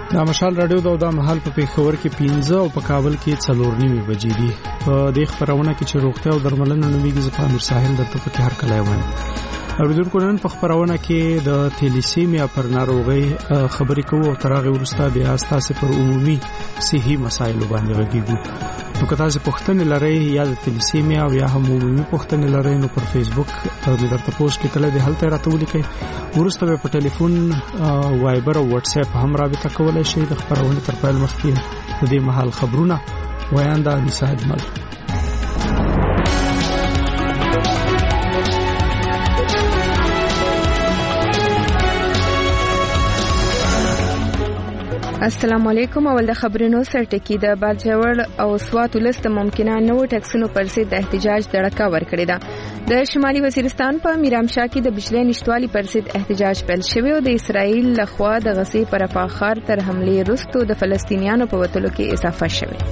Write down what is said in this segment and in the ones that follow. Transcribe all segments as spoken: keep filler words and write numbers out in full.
دا مشال رادیو دا د محل په پیښور کې پنځه او په کابل کې څلور نیمه بجې دي. په دې خبرونه کې چې روغتیا او درملنه نومیږي ز په امیر ساحل درته په هر کله وایم. اوریدونکو نن په خبرونه کې د تیلیسیمیا پر ناروغي خبرې کوو او ترغه ورسته بیا تاسو پر عمومي صحي مسایلو باندې غږیږو. نو که تاسو پوښتنه لرئ یا د تیلیسیمیا او یا هم عمومي پوښتنه لرئ نو پر فیسبوک او د درته پوسټ کې کله د حل ته راتول کې ورسته په ټلیفون وایبر او واتس اپ هم رابطه کولای شئ. د خبرونه تر پیل مخکې د دې محل خبرونه وایاندا نصاحت مل. السلام علیکم. اول د خبرونو سرټکی د باجوړ او سوات ولست ممکنه نو ټیکسونو پر ضد احتجاج دړکا ورکړی دا. د شمالي وزیرستان په میرامشاه کې د بجلی نشټوالي پر ضد احتجاج پیل شوی او د اسرائیل لخوا د غزې پر افاخر تر حمله وروسته د فلسطینیانو په وټلو کې اضافه شوی.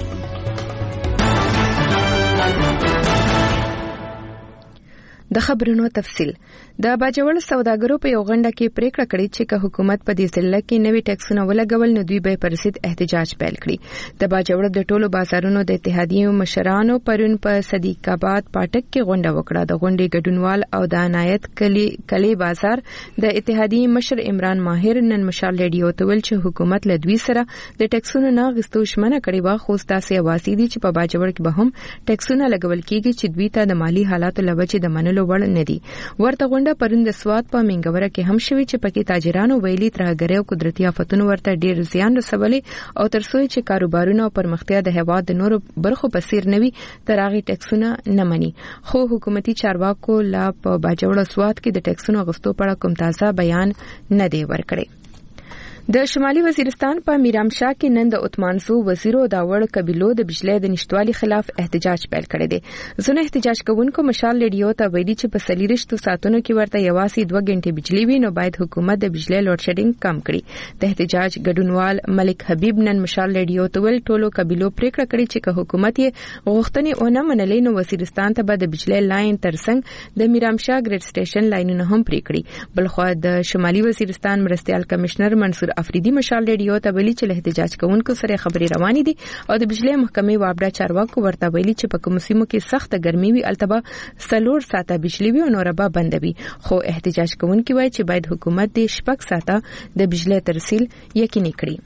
د خبرونو تفصیل. د باجوړ سوداګرو په یو غونډه کې پریکړه کړې چې که حکومت په دې ضلع کې نوي ټیکسونه ولګول نو دوی به پر ضد احتجاج پیل کړي. د باجوړ د ټولو بازارونو د اتحادیې مشرانو پرون په صدیق آباد پاټک کې غونډه وکړه. د غونډې ګډونوال او د عنایت کلی کلی بازار د اتحادیې مشر عمران ماهر نن مشال ریډیو ته ویل چې حکومت له دوی سره د ټیکسونو نه غوښتو شمنه کړې و، خو تاسو واسي دي چې په باجوړ کې به هم ټیکسونه لګول کیږي چې دوی ته د مالی حالاتو لوجه د منلو وړ نه دي. ورته غونډه پرون د سوات په منګوره کې هم شوی چې پکې تاجرانو ویلي ترهګری او قدرتي آفتونو ورته ډیر زیان رسولي او ترڅو چې کاروبارونه او پرمختیا د هیواد د نورو برخو په څیر نوي ترغي ټیکسونه نه مني. خو حکومتي چارواکو لا په باجوړ سوات کې د ټیکسونو غوښتو په اړه کوم تازه بیان نه دی ورکړی. د شمالي وزیرستان په میرامشاه کې نن د عثمانزو وزیرو دا وړ قبيلو د بجلی د نشټوالي خلاف احتجاج پیل کړی دی. ځنه احتجاج کوونکو مشال ریډیو ته ویلي چې په سلیریشتو ساتونو کې ورته یواسي دوه غنټې بجلی وي نو باید حکومت د بجلی لوډ شیډینګ کم کړي. د احتجاج ګډونوال ملک حبیب نن مشال ریډیو ته ویل ټولو قبيلو پریکړه کړې چې که حکومت یې غوښتنې ونه منلې نو وزیرستان ته به د بجلی لاین ترڅنګ د میرامشاه ګریډ سټیشن لاینونه هم پرې کړي. بلخو د شمالي وزیرستان مرستيال کمشنر منصور افریدی مشال ریډیو ته ویلي چې له احتجاج کوونکو سره خبرې روانې دي او د بجلی محکمې وابډا چارواکو ورته ویلي چې په کوم سیمو کې سخت ګرمي وي البته سلور ساعته بجلی وي او نور به بندوي. خو احتجاج کوونکي وایي چې باید حکومت د شپږ ساعته د بجلی ترسیل یقیني کړي.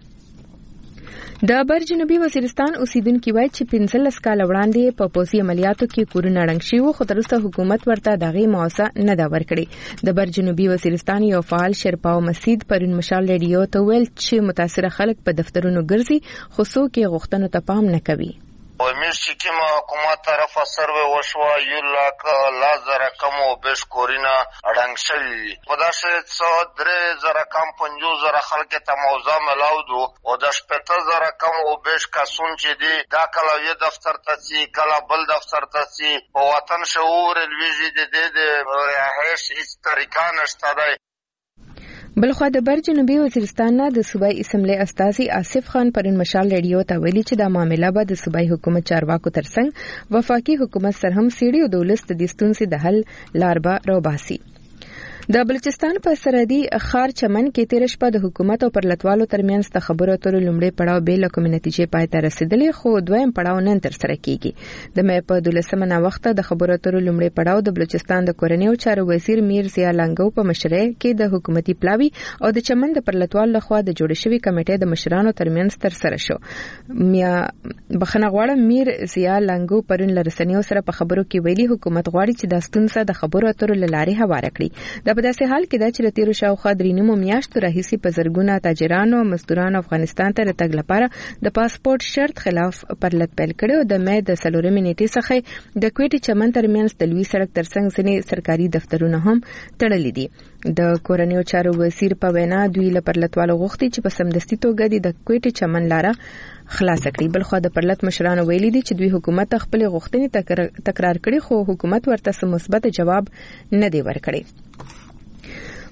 د بر جنوبي وزیرستان اوسیدونکو وایي چې پنځلس کال وړاندې په پوځي عملیاتو کې کورونه ړنګ شوي خو تر اوسه حکومت ورته دغه معاوضه نه دا ورکړي. د بر جنوبي وزیرستان یو فعال شرپاو مسجد پرون مشال ریډیو ته ویل چې متاثره خلک په دفترونو ګرځي خو څوک یې غوښتنو ته پام نه کوي. ومیش چې کومه حکومت طرفه سروې وشوه یو لاک لا زره کم او بیش کورونه ړنګ شوي په داسې څه درې زره کم پنځوس زره خلکو ته موضوع ملاو دو او د شپېته زره کم او بیش کسون چې دي دا کله یو دفتر ته ځي کله بل دفتر ته ځي په وطن شعور لویږي د دې د رهایش هیڅ طریقه نشته دی. بلخو د بر جنوبي وزیرستان نه د صوبایي اسمبلی استاذي آصف خان پرون مشال ریډیو ته ویلي چې دا معاملې به د صوبایي حکومت چارواکو ترڅنګ وفاقي حکومت سره هم سیړي او د ولست د ستونزې د حل لار به روباسي. د بلوچستان په سرحدي خار چمن کې تیر شپه د حکومت او پرلتوالو ترمنځ د خبرو اترو لومړی پړاو به له کوم نتیجې پای ته رسیدلی خو دویم پړاو نن تر سره کیږي. د مې په دولسمه نا وخت د خبرو اترو لومړی پړاو د بلوچستان د کورنیو چارو وزیر میر ضیا لنګو په مشرۍ کې د حکومتي پلاوی او د چمن د پرلتوال لخوا د جوړ شوی کمیټې د مشرانو ترمنځ تر سره شو. میا بخنه غواړم میر ضیا لنګو پرون لرسنیو سره په خبرو کې ویلي حکومت غواړي چې د ستونزه د خبرو اترو لارې هواره کړي. په داسې حال کې د چرتیرو شاوخوا درې نیمو میاشتو راهیسي په زرګونه تاجرانو او مزدورانو افغانستان ته راتګ لپاره د پاسپورت شرط خلاف پرلت پیل کړي او د مې د څلورمې نیټې څخه د کوټې چمن ترمنځ د لوی سړک ترڅنګ ځینې سرکاري دفترونه هم تړلي دي. د کورنیو چارو وزیر په وینا دوی له پرلتوالو غوښتي چې په سمدستي توګه د کوټې چمن لاره خلاص کړي. بلخو د پرلت مشرانو ویلي دي چې دوی حکومت خپل غوښتنې تکرار کړي خو حکومت ورته مثبت جواب نه دی ورکړی.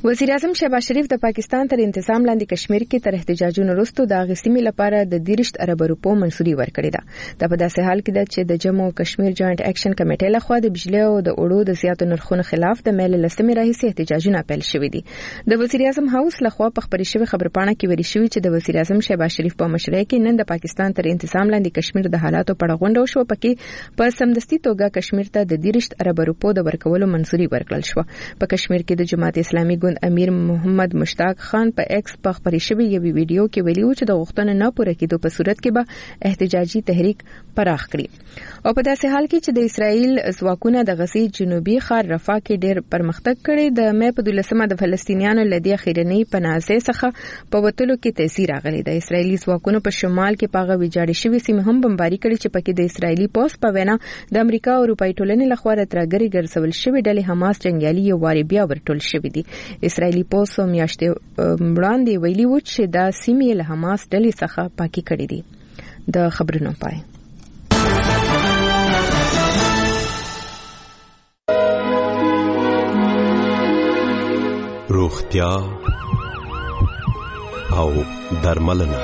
وزیر اعظم شهباز شریف د پاکستان تر انتظام لاندې کشمیر کې تر احتجاجونو وروسته د غسیمې لپاره د دیرشت ارب روپو منسوري ورکړې ده. دا په داسې حال کې ده چې د جموں او کشمیر جوائنٹ اکشن کمیټې لخوا د بجلی او د اوړو د زیاتو نرخونو خلاف د میل لسمې راهیسې احتجاجونه پیل شوي دي. د وزیر اعظم هاوس لخوا په خبري شوی خبرپاڼه کې ویل شوی چې د وزیر اعظم شهباز شریف په مشرۍ کې نن د پاکستان تر انتظام لاندې کشمیر د حالاتو په اړه غونډه وشوه. پکې په سمدستي توګه کشمیر ته د دیرشت ارب روپو د ورکولو منسوري ورکړل شو. په کشمیر کې د جماعت اسلامي ګوند امیر محمد مشتاق خان په ایکس په خبري شوی یو ویډیو کې ویلي و چې د غوښتنو نه پوره کېدو په صورت کې به احتجاجي تحریک پراخ کړي. او په داسې حال کې چې د اسرائیل ځواکونه د غزې جنوبي ښار رفح کې ډېر پرمختګ کړي، د مې په دولسمه د فلسطینیانو لدی اخیرنی پناهځای څخه په وټلو کې تاثیر راغلی. د اسرائیلي ځواکونو په شمال کې پاغه ویجاړې شوی سیمه هم بمباري کړي چې پکې د اسرائیلي پوس په وینا د امریکا او اروپای ټولنې لخوا ترګری ګرځول شوی ډلې حماس جنگیالي یو واری بیا ورټول شوی دي. اسرائیلي پوس هم میاشتې وړاندې ویلي و چې دا سیمې له حماس ډلې څخه پاکي کړې دي. د خبرونو پای. روغتیا او درملنه.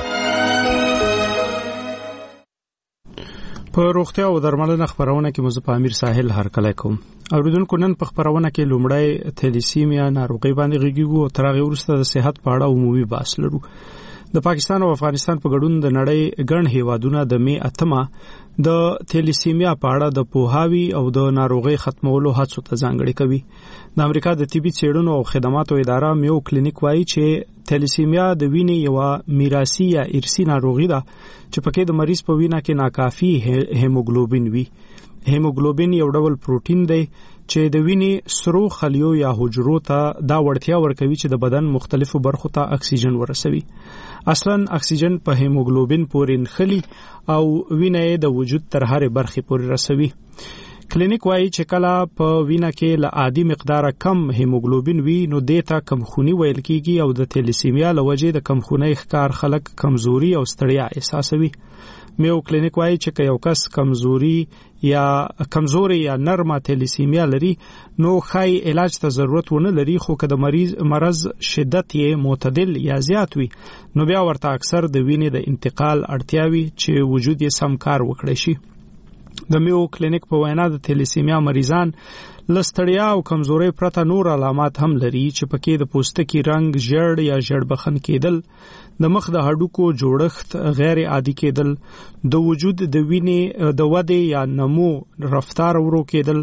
په روغتیا او درملنه خبرونه کې مزه په امیر ساحل هرکلی کوم. اوریدونکو نن په خبرونه کې لومړی تلیسیمیا ناروغي باندې غږیږو او تر هغه وروسته د صحت په اړه عمومي بحث لرو. د پاکستان او افغانستان په ګډون د نړۍ ګڼ هیوادونه د می اتمه د تلیسیمیا په اړه د پوهاوی او د ناروغي ختمولو هڅو ته ځانګړي کوي. د امریکا د طبي څېړنو او خدماتو اداره میو کلینیک وایي چې تلیسیمیا د وینې یو میراثي یا ارثي ناروغي ده چې پکې د مریض په وینه کې ناکافي هیموګلوبین وي. هیموګلوبین یو ډول پروتین دی چې د وینې سرو خلیو یا حجرو ته دا وړتیا ورکوي چې د بدن مختلفو برخو ته اکسیجن ورسوي. اصلا اکسیجن په هیموګلوبین پورې نښلي او وینه د وجود تر هرې برخې پورې رسوي. کلینیک وایي چې کله په وینه کې له عادي مقدار کم هیموګلوبین وي نو دیتا کمخونی ویل کیږي او د تلیسیمیا له وجې د کمخونی ښکار خلک کمزوري او ستړیا احساسوي. میو کلینیک وایي چې یو کس کمزوري یا کمزوري یا نرمه تلیسیمیا لري نو خای علاج ته ضرورت ونه لري، خو که د مریض مرض شدت یې معتدل یا زیات وي نو بیا ورته اکثر د وینې د انتقال اړتیاوي چې وجود یې سم کار وکړي شي. د میو کلینیک په وینا د تلیسیمیا مریضان لستړیا او کمزوري پرته نور علامات هم لري چې پکې د پوستکي رنگ ژړ یا ژړبخن کېدل، د مخ د هډوکو جوړښت غیر عادي کېدل، د وجود د وینې د ودې یا نمو رفتار ورو کېدل،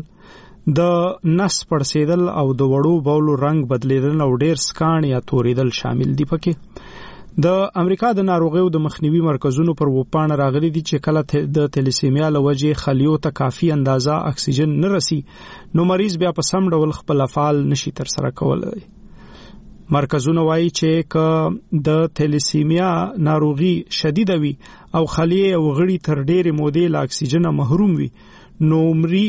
د نس پړسېدل او د وړو بولو رنگ بدلیدل او ډیر سکان یا توریدل شامل دي. پکې د امریکا د ناروغیو د مخنیوي مرکزونو پر وپاڼه راغلي دي چې کله د تلیسیمیا له وجې خلیو ته کافي اندازه اکسیجن نه رسي نو مریض بیا په سم ډول خپل افعال نشي ترسره کولی. مرکزونه وایي چې که د تلیسیمیا ناروغي شدیده وي او خلیې او غړي تر ډېرې مودې له اکسیجن محروم وي نو مري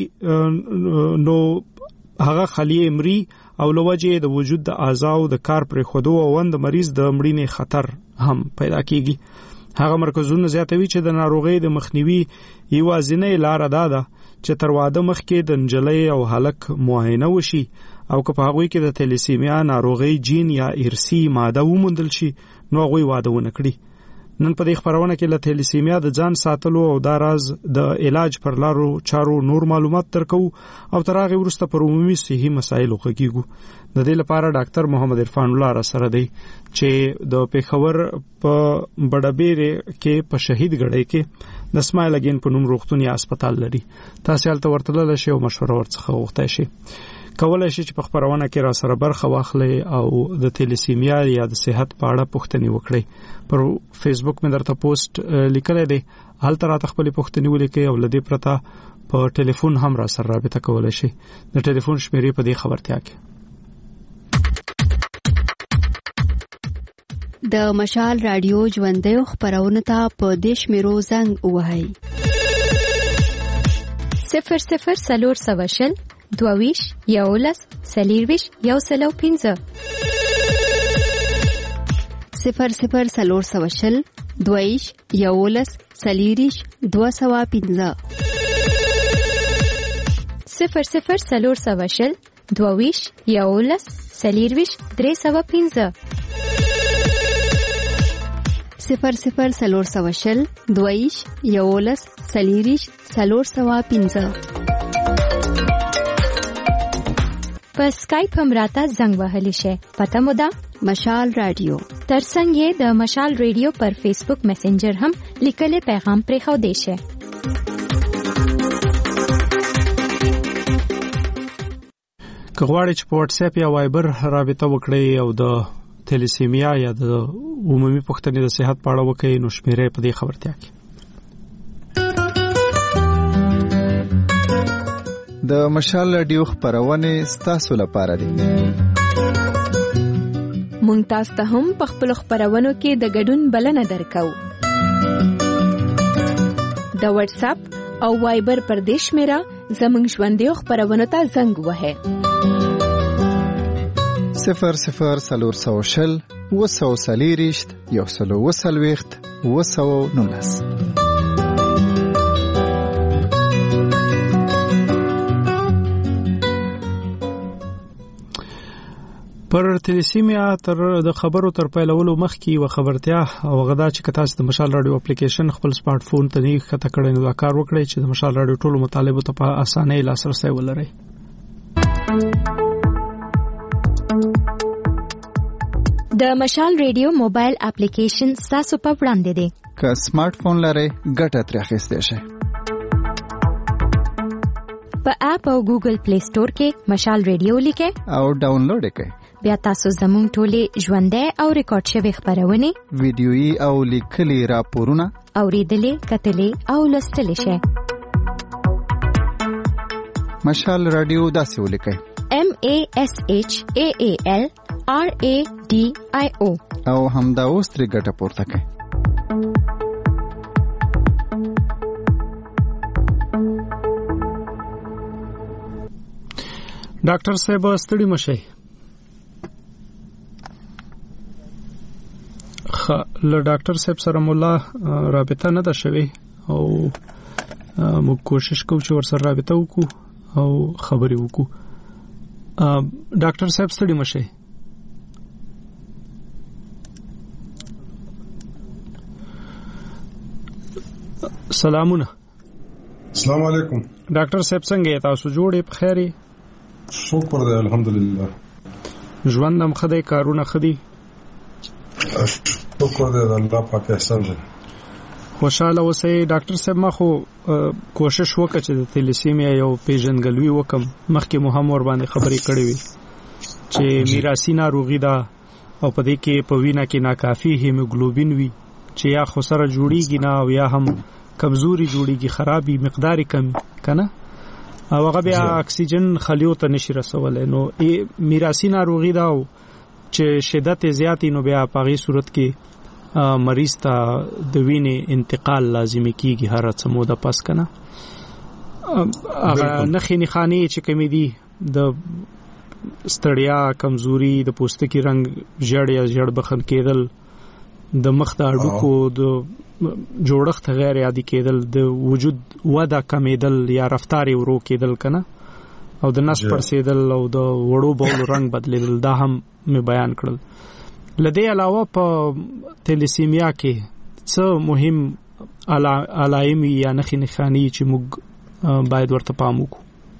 نو هغه خلیې مري او لوجه د وجود د اعضاو د کار پر خودو او وند مریض د مړینې خطر هم پیدا کیږي. هغه مرکزونه زیاتوي چې د ناروغي د مخنیوي یوازینۍ لار ده ده چې تر واده مخکې د نجلۍ او هلک معاینه وشي او که په هغوی کې د تلیسیمیا ناروغي جین یا ارثي ماده وموندل شي نو هغوی واده ونه کړي. نن په دې خبرونه کې له تلیسیمیا د ځان ساتلو او دا راز د علاج پر لارو چارو نور معلومات درکو او تر هغه وروسته پر عمومي صحي مسایلو غږیږو. د دې لپاره ډاکټر محمد عرفان الله را سره دی چې د پیښور په بډابیر کې په شهید ګړی کې د اسماعیل اگین په نوم روغتون یا هسپتال لري. تاسو هلته ورتللی شئ او مشوره ورڅخه وغوښتای شئ. کولای شي چې په خبرونه کې را سره برخه واخلي او د تلیسیمیا یا د صحت په اړه پوښتنې وکړي. پر فیسبوک مې درته پوسټ لیکلی دی، هلته راته خپلې پوښتنې ولیکئ او له دې پرته په ټلیفون هم را سره رابطه کولی شئ. د ټلیفون شمیرې په دې خبرتیا کې د مشال رادیو ژوندیو خبرونه ته په دې شمیرو زنګ ووهئ: صفر صفر څلور سوه شل دوه یولس څلېرویشت یو سل او پنځه صفر صفر څلور سوه شل دوه یولس څلېرویشت دوه سوه پنځه صفر صفر څلور سوه شل دوه یولس سلیرویش درې سوه پنځه صفر صفر سلور سوه شل دویش یولس سلیریش سلور سوه پنځه. په سکایپ هم راته زنګ وهلی شي. پته مو ده مشال رادیو. ترڅنګ یې د مشال رادیو پر فیسبوک میسنجر هم لیکلي پیغام پرېښودی شي. که غواړئ چې په واتس اپ یا وایبر رابطه وکړئ او د تلیسیمیا یا د عمومي پوښتنې د صحت په اړه وکړئ نو شمیرې په دې خبرتیا کې. د مشال رادیو خبرونه ستاسو لپاره دي. مونږ تاسو ته هم په خپل خبرونو کې د ګډون بلنه درکو. د واتس اپ او وایبر پر دې شمیره زموږ ژوندۍ خبرونه ته زنګ وهه. صفر صفر سلور سوه شل وسو سلیریشت یو سلو وسلویخت وسو نولس. پر تلیسیمیا تر د خبرو تر پیلولو مخکې و خبرتیا او غدا چې کتاس د مشال رادیو اپلیکیشن خپل سمارټ فون ته نه خطا کړئ نو دا کار وکړئ چې د مشال رادیو ټولو مطالبه ته په اسانۍ لاسرسي ولرئ. د مشال رادیو موبایل اپلیکیشن تاسو په وړاندې دی. که سمارټ فون لرئ ګټه ترې اخیستی شئ. په اپ او ګوګل پلی سٹور کې مشال رادیو لیکئ او ډاونلوډ یې کړئ. بیا تاسو زموږ ټولې ژوندۍ او ریکارډ شوي خبرونه ویډیويي او لیکلي راپورونه اوریدلې کتلې او لوستلې شئ. مشال رادیو داسې ولیکئ M A S H A A L R A D I O او همدا اوس ترې ګټه پورته کړئ. ډاکټر صاحب ستړي مشئ. خ له ډاکټر صاحب سره مولا رابطه نه ده شوی او موږ کوشش کوو چې ورسره رابطه وکړو او خبرې وکړو. ډاکټر صاحب ستړي مشئ. سلامونه. السلام علیکم. ډاکټر صاحب څنګه یې تاسو جوړې په خیر یې؟ شکر دی الحمدلله. ژوند هم خدای کارونه خدي. شکر دی الله پاک احسان دی. خوشاله اوسئ. ډاکټر صاحب ما خو کوشش وکړ چې د تلیسیمیا یو پیژندګلوي وکم. مخکې مو هم ور باندې خبرې کړې وي چې میراثي ناروغي ده او په دې کې په وینا کې ناکافي هیموګلوبین وي چې یا خو سره جوړیږي نه او یا هم کمزوري جوړیږي، خرابي مقدار کم کنه او هغه بیا اکسیجن خلیو ته نشي رسولای. نو میراثي ناروغي ده او چې شدت زیاتی نو بیا په هغه صورت کې مریض ته د وینې انتقال لازمي کیږي هر څه موده پس کنه. هغه نخې نخانی چې کمی دي د ستړیا، کمزوري، د پوستکي رنگ ژړ یا ژړ بخن کېدل، د مخ د اډوکو د جوړښت غیر عادي کېدل، د وجود وده کمیدل یا رفتار ورو کېدل کنه او د نس پړسېدل او د وړو بولو رنگ بدلیدل، دا هم می بیان کړل. لدې علاوه په تلیسیمیا کې څه مهم علائم یا نښې نښانې چې موږ باید ورته پام وکړو؟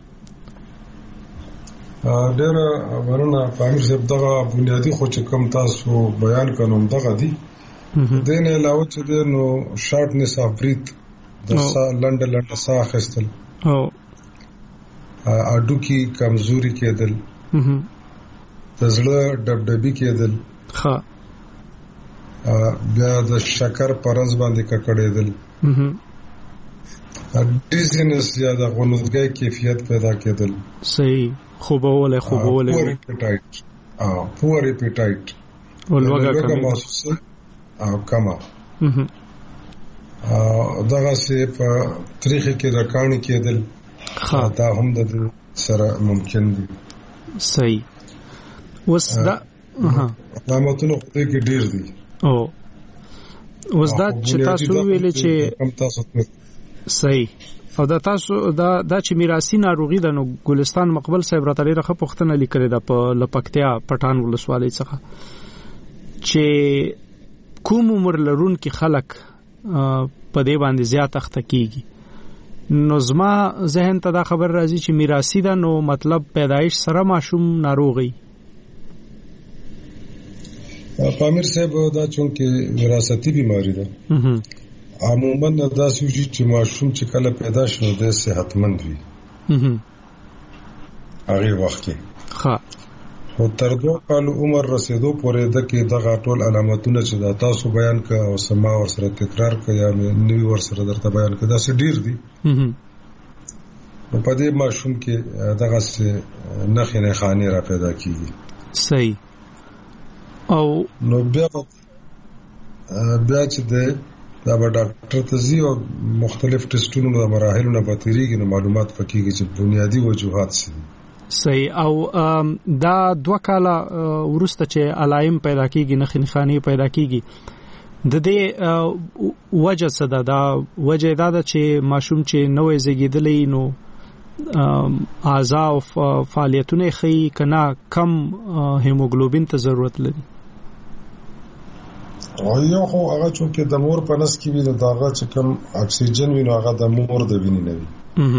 ډېر ورنه فامیر صاحب دغه بنیادی خو چې کوم تاسو بیان کړم دغه دي. دین علاوه چې نو شارټنس اف بریث، د ساه لنډ لنډ ساه اخیستل او اډو کې کمزوري کېدل، د زړه ډبډبي کېدل، ها بیا د شکر پرز باندې ککړېدل، ډیزینس یا د غنودګۍ کیفیت پیدا کېدل. صحیح. خوبوله خوبوله پور اپیټایټ او پور اپیټایټ ولوګه محسوسه او کما دغه سه په تاریخ کې راکانی کېدل دا هم د سره ممکن دي. صحیح. وس دا علامتونه کې ډیر دي. او وس دا چې تاسو ویلې چې صحیح. او دا تاسو دا دا چې میراثي ناروغي د نو ګلستان مقبل صاحب راته لري خه پښتنه لیکره د په لپکتیا پټان ولسوالۍ څخه چې کوم عمر لرون کې خلک په دې باندې زیات اخته کیږي نو زما ذهن ته دا خبر راځي چې میراثي دا نو مطلب پیدایش سره ماشوم ناروغي. پامیر صاحب دا چونکه وراثتي بیماری ده عموما دا سوجي چې ماشوم چې کله پیدا شنو د صحتمند وي هغه وخت کې ها او تر دوه کال عمر رسیدو پورې د کې دغه ټول علامتونه چې دا تاسو بیان کړه او سما ور سره تکرار کړه یا نوی ور سره درته بیان کړه دا څه ډیر دي په دې ماشوم کې دغه څه نخې نه خاني را پیدا کیږي. صحیح. او نو بیا بیا چې د دا به ډاکټر ته ځي او مختلف ټیسټونو د مراحلو نه بتیریږي نو معلومات پکېږي چې بنیادی وجوهات څه. صحیح. او دا دوه کاله ورسته چې علایم پیدا کیږي نه خنخانی پیدا کیږي د دې وجه څه ده؟ دا وجه دا ده چې ماشوم چې نوې زیږیدلې نو اعضاء او فعالیتونه خي کنا کم هیموګلوبین ته ضرورت لري. او یو خو هغه چې د مور په نس کې وي د داغه چې کوم اکسیجن وي نو هغه د مور د وینې نه وي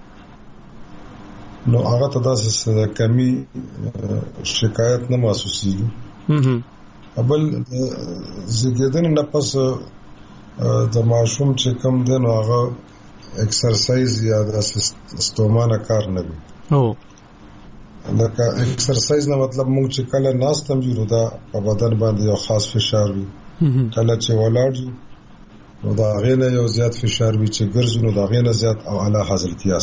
نو هغه ته داسې کمی شکایت نه محسوسیږي. بل زیږیدنې نه پس د ماشوم چې کوم دی نو هغه ایکسرسایز یا د ستومانه کار نه وي. او لکه ایکسرسایز نه مطلب موږ چې کله ناست هم یو دا په بدن باندې یو خاص فشار وي کله چې ولاړ نو دا غینه یو زیات فشار وي چې ګرځو نو دا غینه زیات او اعلی حاصلتیاس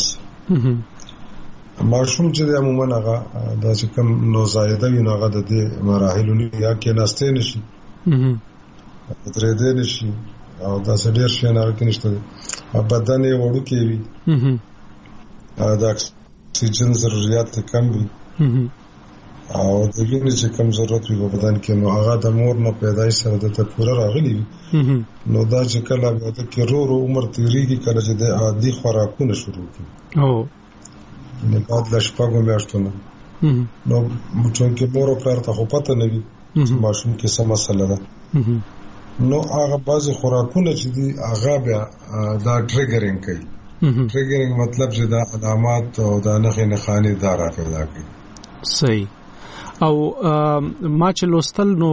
ماشوم چې عموما هغه دا چې کوم نو زایده وي نو هغه د دې مراحل نه یا کې ناشته نشي درې دې نشي او دا ډېر شي نه راکینشته بدن یې وړو کې وي دا اکسیجن ضرورت کم وي او د وینې چې کم ضرورت وي په بدن کې نو هغه د مور نه پیدایش سره د ته پوره راغلي نو دا چې کله د کې رو رو عمر تیریږي کله چې د عادي خوراکونه شروع کړي او نه بعد له شپږو میاشتو نه نو چې مور او پلار ته خو پته نه وي ماشوم کې څه مسله ده نو هغه بعض خوراکونه چې دي هغه بیا دا ټریګرینګ کوي. ټریګرینګ مطلب چې دا علامات او دا نخې نخاني دا را پیدا کوي. صحیح. او ما چې لوستل نو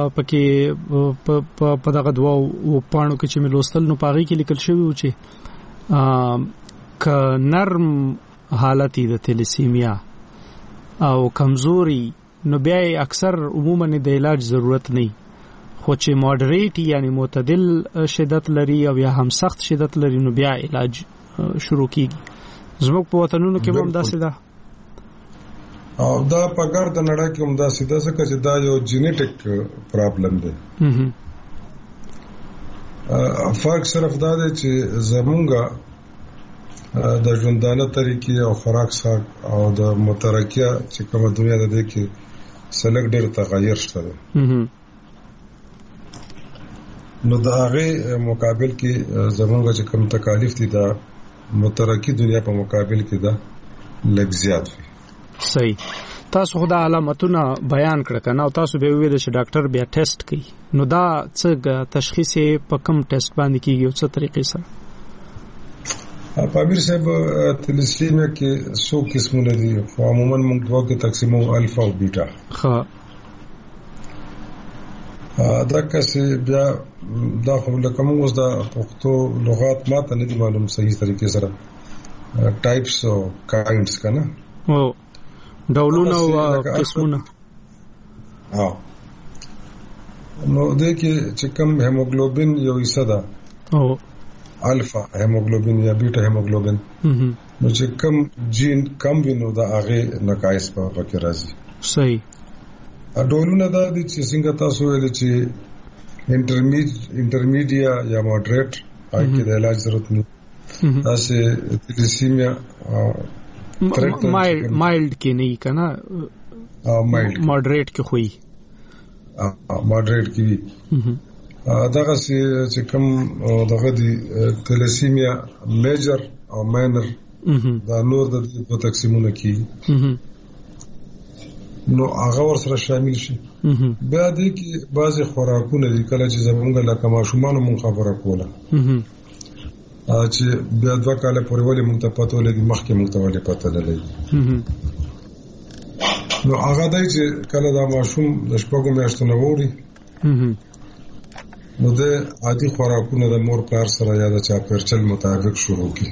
پکې په دغه دوا او پاڼو کې چې مې لوستل نو پاغي کې لیکل شوی و چې ک نرم حالت د تلیسیمیا او کمزوري نو بیا اکثر عموما د علاج ضرورت نه خو چې ماډریټ یعنی معتدل شدت لري او یا هم سخت شدت لري نو بیا علاج شروع کیږي. زموږ په وطنونو کې هم داسې ده او دا په ګر د نړۍ کې هم داسې ده ځکه چې دا یو جینیټک پرابلم دی. فرق صرف دا دی چې زمونږه د ژوندانه طریقې او خوراک سره او د مترکیه چې کومه دنیا ده د کې سلګ ډېر تغیر شته نو د هغه مقابل کې زمونږ چې کوم تکالیف دي دا مترکی دنیا په مقابل کې دا لږ زیات وي. صحیح. تاسو خو دا علامتونه بیان کړ کنه او تاسو به ویل چې ډاکټر بیا ټیسټ کوي نو دا څه تشخیص په کوم ټیسټ باندې کیږي او څه طریقې سره؟ پامیر صاحب تلیسیمیا کې څو قسمونه دي او عموما موږ دوه کې تقسیمو الفا او بیٹا. ها دا کسي بیا دا خو لکه موږ اوس دا پښتو لغات ماته نه دي معلوم صحیح طریقې سره ټایپس او کاینډز کنه او ډولونه او قسمونه. ها نو دې کې چې کوم هیموګلوبین یو حصہ ده او الفا هیموګلوبین یا بیٹا هیموګلوبین نو چې کوم جین کم وینو دا هغه نقایص په پکې راځي. صحیح. ډولونه دا دي چې څنګه تاسو ویل چې انټرمیډ انټرمیډیا یا ماډریټ پای کې د علاج ضرورت نه تاسو تلیسیمیا مایلډ مایلډ کې نه کنا مایلډ ماډریټ کې خوې ماډریټ کې دغه چې کوم دغه دی تلاسیمیا میجر او ماینر دا نور د په تقسیمونه کې نو هغه ور سره شامل شي. بیا دې کې بعضی خوراکونه دي کله چې زمونږ لکه ماشومان مون خبره کوله چې بیا دوه کاله پورې ولې مونږ ته پته ولګي مخکې مونږ ته ولې پته نه لګي. نو هغه دی چې کله دا ماشوم د شپږو میاشتو نه ووري نو د عادي خوراکونه د مور پلار سره یا د چاپیریال مطابق شروع کی.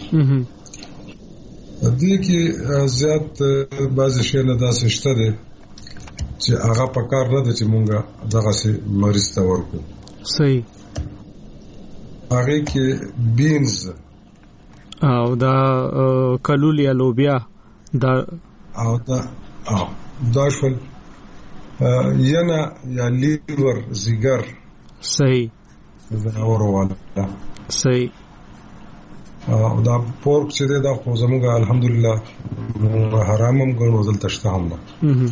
دې کې زیات بعض شی نه داسې شته دي چې هغه په کار نه دي چې مونږه دغه سي مریض ته ورکو. صحیح. هغه کې بینز او دا کلولیا لوبیا دا او دا او دا شول ینا یا لیور زیګر. صحیح. دا اورواله صحیح. او دا پورک چې دا خو زموږ الحمدلله حرام هم ګڼو دلته شته هم ده.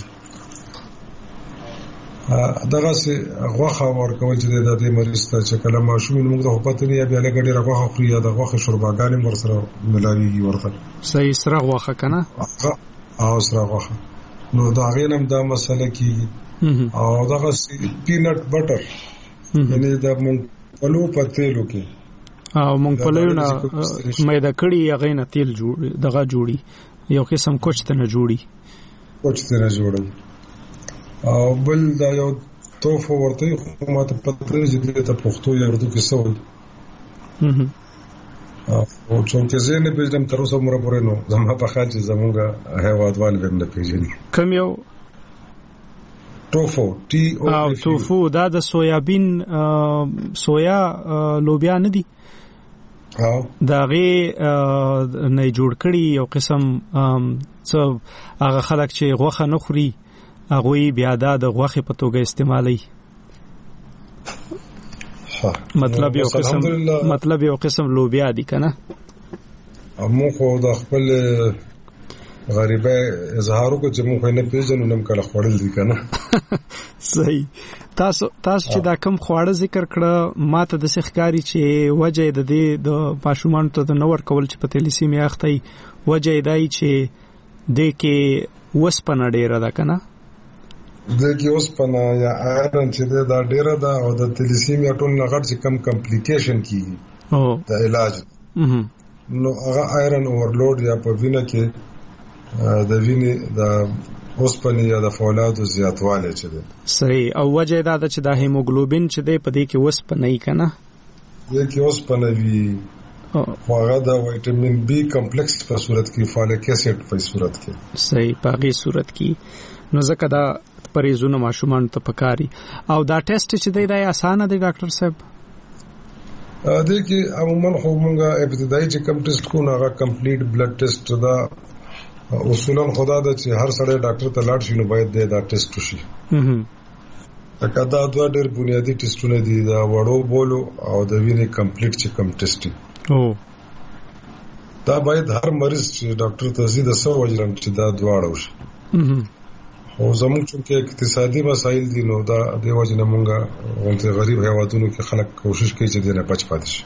دغه سي غوخه ورکول چې د دې مریض ته چې کله ماشوم موږ ته پته نه بیا له ګډه غوخه خوري یا د غوخه شورباګانې ورسره ملاويږي ورته. صحیح. سره غوخه کنه او سره غوخه نو دا غینم دا مسله کیږي. او دغه سي پینټ بټر یعنی دا مونږ په لو پتیلو کې او مونږ په لونه مېدا کړي هغه نه تیل جوړ دغه جوړي یو قسم کوچته نه جوړي کوچته نه جوړي. او بل دا یو توفو ورته خو ماته پته چې ته پښتو یا اردو کې سوال او څنګه زه نه پېژنم تر اوسه مور پورې نو زما په خاطر زموږه هیوادوال به نه پېژني. کوم یو توفو ټي او توفو دا د سویابین سویا لوبیا نه دي او دا غي نه جوړ کړي یو قسم څو هغه خلک چې غوخه نه خوري هغه بیا دا د غوخه په توګه استعمالي. مطلب یو قسم مطلب یو قسم لوبیا دي کنه. امو خو د خپل غریبه اظهارو کو چې مونږ نه پیژنو نم کله خوړل دي کنه. صحیح. تاسو تاسو چې دا کم خواړه ذکر کړه ماته د سخکاری چې وجه د دې د پاشومان ته د نور کول چې په تلیسیمیا اخته وجه دای چې د کې وسپنه ډیره ده کنه. د کې وسپنه یا آیرن چې دا ډیره ده او د تلیسیمیا ټول نه غټ چې کم کمپلیکیشن کیږي او د علاج نو هغه آیرن اورلوډ یا په وینه کې د وینې د اوسپنې یا د فولادو زیاتوالی چې دی. صحیح. او وجه دا ده چې د هیموګلوبین چې دی په دې کې اوسپنه یې کنه دې کې اوسپنه وي خو هغه د وایټامین بی کمپلیکس په صورت کې فالیک اسید په صورت کې. صحیح. په هغې صورت کې نو ځکه دا پریزونه ماشومان ته پکاري. او دا ټیسټ چې دی دا اسانه دی ډاکټر صاحب؟ دې کې عموما خو مونږه ابتدایي چې کم ټیسټ کو نه هغه کمپلیټ بلډ ټیسټ دا اصولا خدا دا چې هر سړی ډاکټر ته لاړ شي نو باید دا ټیسټ وشي. دا دا دوه ډېر بنیادی ټیسټونه دي دا وړو بولو او د وینې کمپلیټ چې کم ټیسټ او دا باید هر مریض چې ډاکټر ته ځي د سو وجلم چې دا دواړه وشي. او زموږ چې اقتصادي مسایل دي نو دا د وجنه مونږه ولته غریب هیوادونو کې خلک کوشش کوي چې دنه بچ پاتې شي.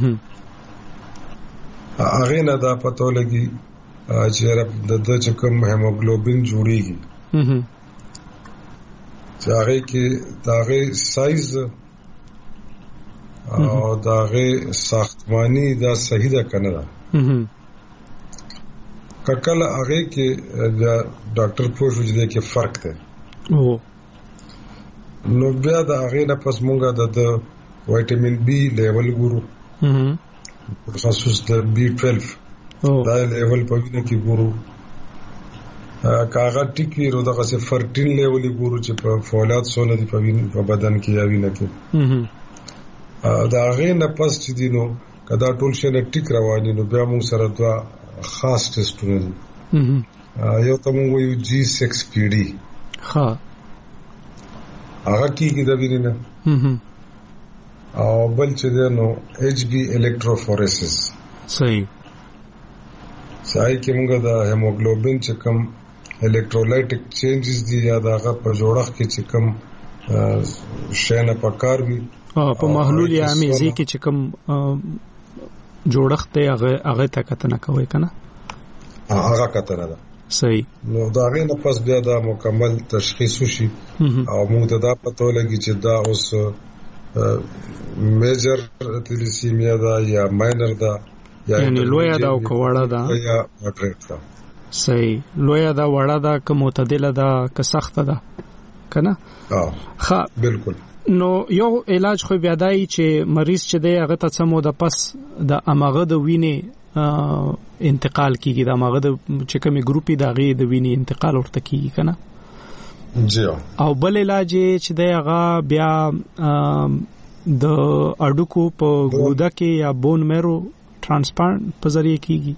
هغه نه دا پته لګي چې د د چې کوم هیموګلوبین جوړیږي چې هغه کې داغه سایز او داغه ساختمانی دا صحیح ده کنه ده. کله هغه کې ډاکټر پوښتنه کوي چې فرق ده او نو بیا دا هغه نه پس مونږه د وایټامین بی لیول ګورو خصوص د بی باندې دا لیول په وینه کې ګورو کاغه ټیکی رو دغه څه فرټین لیول ګورو چې په فولاد سونه دی په وینه په بدن کې یا وینه کې دا هغه نه پس چې دینو کدا ټول شي نه ټیک رواني نو بیا موږ سره دا خاص ټیسټونه دي. یو ته موږ یو جی سکس پی ډي ها هغه کیږي د وینې نه او بل چې نو ایچ بی الکتروفوریسس. صحیح. صحیح کې موږ د هیموګلوبین چې کوم الکترولایټیک چینجز دي یا دغه په جوړښت کې چې کوم شینه پکار وي په محلول یا میزي کې چې کوم جوړښت دی هغه هغه ته کتنه کوي کنه هغه کتنه ده صحیح نو دا غینه پس بیا دا مکمل تشخیص وشي او موږ ته دا پته ولګي چې دا اوس میجر تلیسیمیا ده یا ماینر ده یعنی لویا ده او کوړه ده یا ماډریټ ده صحیح لویا ده وړه ده که معتدله ده که سخته ده کنه ها بالکل نو یو علاج خو بیا دای چې مریض چې دی هغه ته سمو د پس د امغه د وینې انتقال کیږي د امغه د چې کومي ګروپي دغه د وینې انتقال ورته کیږي کنه جی او بل علاج چې دی هغه بیا د اډوکو په ګوده کې یا بون میرو ترانسپلانت په ذریعہ کیږي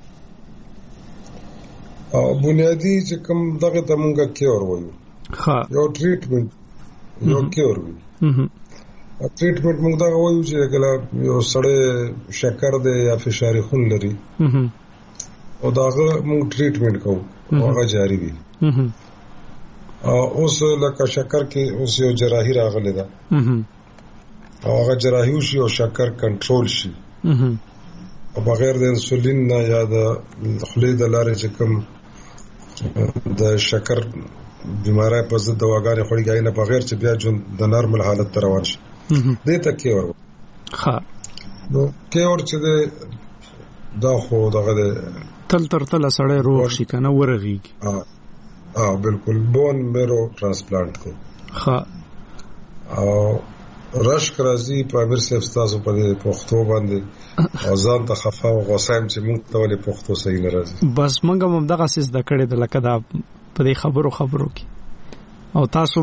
او بنیادی چې کوم دغه د مونږه کیور وایو ها یو ټریټمنټ یو کیور وي ټریټمنټ موږ دا وایو چې کله یو سړی شکر دی یا فشار خون لري او داغه موږ ټریټمنټ کوو هغه جاری وي او اوس لکه شکر کې اوس یو جراحي راغلی ده او هغه جراحي شي او شکر کنټرول شي او بغیر د انسولین نه یا د خولې د لارې چې کوم د شکر بیماری په ضد دواګانې خوړیږي نه بغیر چې بیا جون د نارمل حالت ته روان شي دې ته کې ور ها نو کې ور چې دا خو دغه تل تر تل سړی روغ شي کنه ورغیږي ها ها بالکل بون میرو ترانسپلانت کو ها او رشک راځي په امیر صاحب تاسو په پښتو باندې ځان ته خفا او غوسه چې موږ ته ولې پښتو صحیح نه راځي بس موږ هم دغه سیس د کړې د لکه دا په دې خبرو خبرو کې او تاسو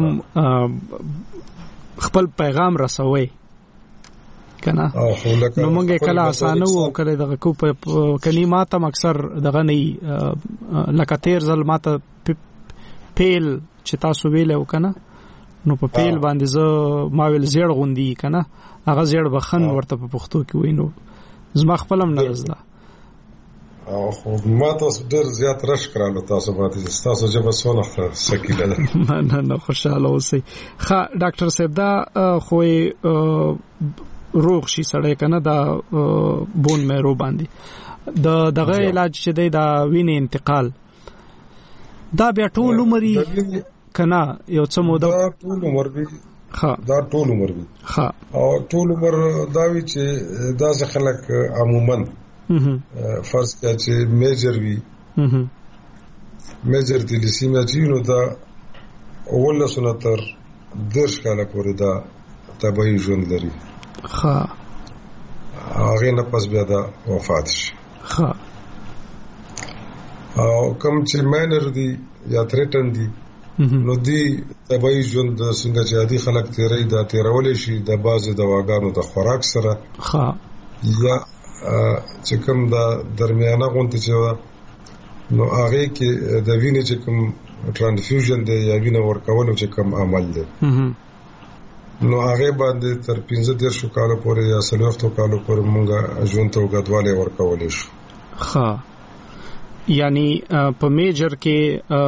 خپل پیغام رسوي کنه نو موږ کله اسانه وو کړې دغه کو په کلمات هم اکثر دغه نه لکه تیر ځل ماته پیل چې تاسو ویلو کنه نو په پیل باندې زه ما ویل زیړ غوندي کنه هغه زیړ بخن ورته په پښتو کې وینو زما خپلم نه زده او خو ما تاسو ډېر زیات رش کړل تاسو باندې تاسو جبه سونه سکیله نه نه نه خوشاله اوسئ ښه ډاکټر صاحب دا خو روغ شي سړی کنه دا بون میرو باندې د دغه علاج چې دی دا وینې انتقال دا بیا ټول عمر کنه یو څه موده دا ټول عمر وی ها دا ټول عمر وی ها او ټول عمر دا وی چې دا خلک عموما فرض کړه چې میجر وی میجر تلیسیمیا چې نو دا اول سنتر درش کاله پورې دا تبعی ژوند لري ها هغه نه پس بیا دا وفات شي ها او کوم چې ماینر دي یا تریټن دي نو دی تبعی ژوند څنګه چې عادي خلک تیرې دا تیرول شي د بازي دواګانو د خوراک سره ها یا چې کوم دا درمیانه غونډه چې نو هغه کې د وینې چې کوم ترانسفیوژن دی یا وینه ورکول چې کوم عمل دی نو هغه باندې تر پنځه دیرش کالو پورې یا څلورو کالو پورې مونږه ژوند ته غدواله ورکول شو ها یعنی په میجر کې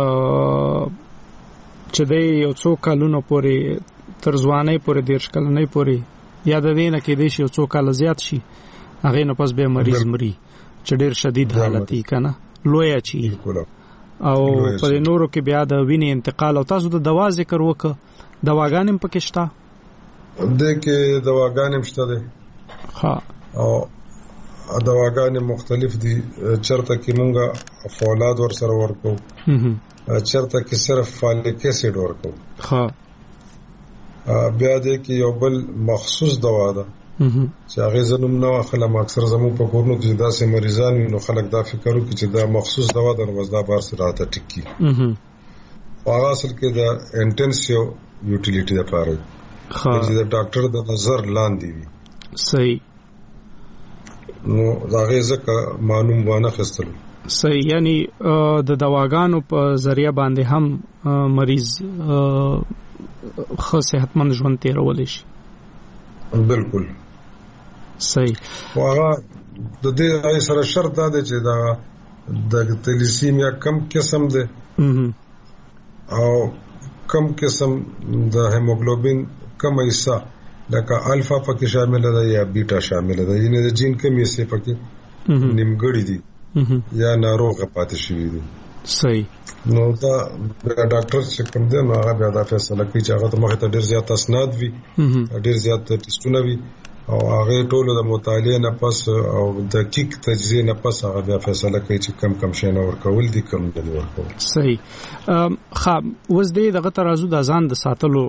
چې د یو څو کالونو پورې تر ځوانۍ پورې دیرش کلنۍ پورې یا د دې نه کې د یو څو کال زیات شي هغه نه پس به مریض مري چې ډېر شدید حالت یې کنه لوی چی او په نورو کې بیا د وینې انتقال او تاسو د دوا ذکر وکړه دواګانې پکې شته د کې دواګانې شته ده ها او دواګانې مختلف دي چرته کې مونږه فولاد ور سره ورکو چرته کې صرف فالیک اسید ورکو ها بیا د کې یو بل مخصوص دوا ده چې هغه زنوم نو خلک اکثر زمو په کورونو کې داسې مریضان نو خلک دا فکر کوي چې دا مخصوص دوا ده نو دا بار سره راته ټکی هغه اصل کې دا انټنسیو یوټیلیټي ده پاره چې دا ډاکټر د نظر لاندې وي صحیح نو دا غیزه معلوم وانه خستل صحیح یعنی د دواګانو په ذریعہ باندې هم مریض خو صحتمند ژوند تیرول شي بالکل صحیح واغه د دې ای سره شرط دا دی چې دا د تلیسیمیا کم قسم ده او کم قسم د هیموګلوبین کم حصہ لکه الفا پکې شامل ده یا بیٹا شامل ده، یعنی د جین کم حصے پکې نیمګړي دي یا ناروغه پاتې شوی دي. صحیح. نو دا ډاکټر چې کوم دی نو هغه بیا دا فیصله کوي چې هغه ته مخه ته ډیر زیات اسناد وي، ډیر زیات ټیسټونه وي، او هغه ټول د مطالعه نه پس او د دقیق تجزیه نه پس هغه بیا فیصله کوي چې کم کم شي نه ورکول دي کم نه ورکول. صحیح. خا وز دې دغه ترازو د ځان د ساتلو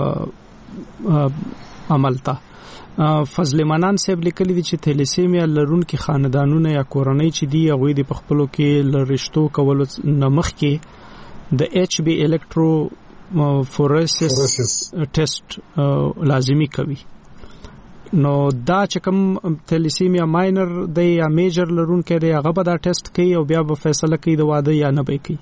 عمل ته فضل منان صاحب لیکلي دي چې تیلیسیمیا لرونکي خاندانونه یا کورنۍ چې دی هغه د پخپلو کې لرشتو کولو نمخ کې د ایچ بی الکترو فورسس ټیسټ لازمی کوي. نو دا چې کوم تیلیسیمیا ماینر دی یا میجر لرونکي دی هغه به دا ټیسټ کوي او بیا به فیصله کوي د واده یا نه به کوي.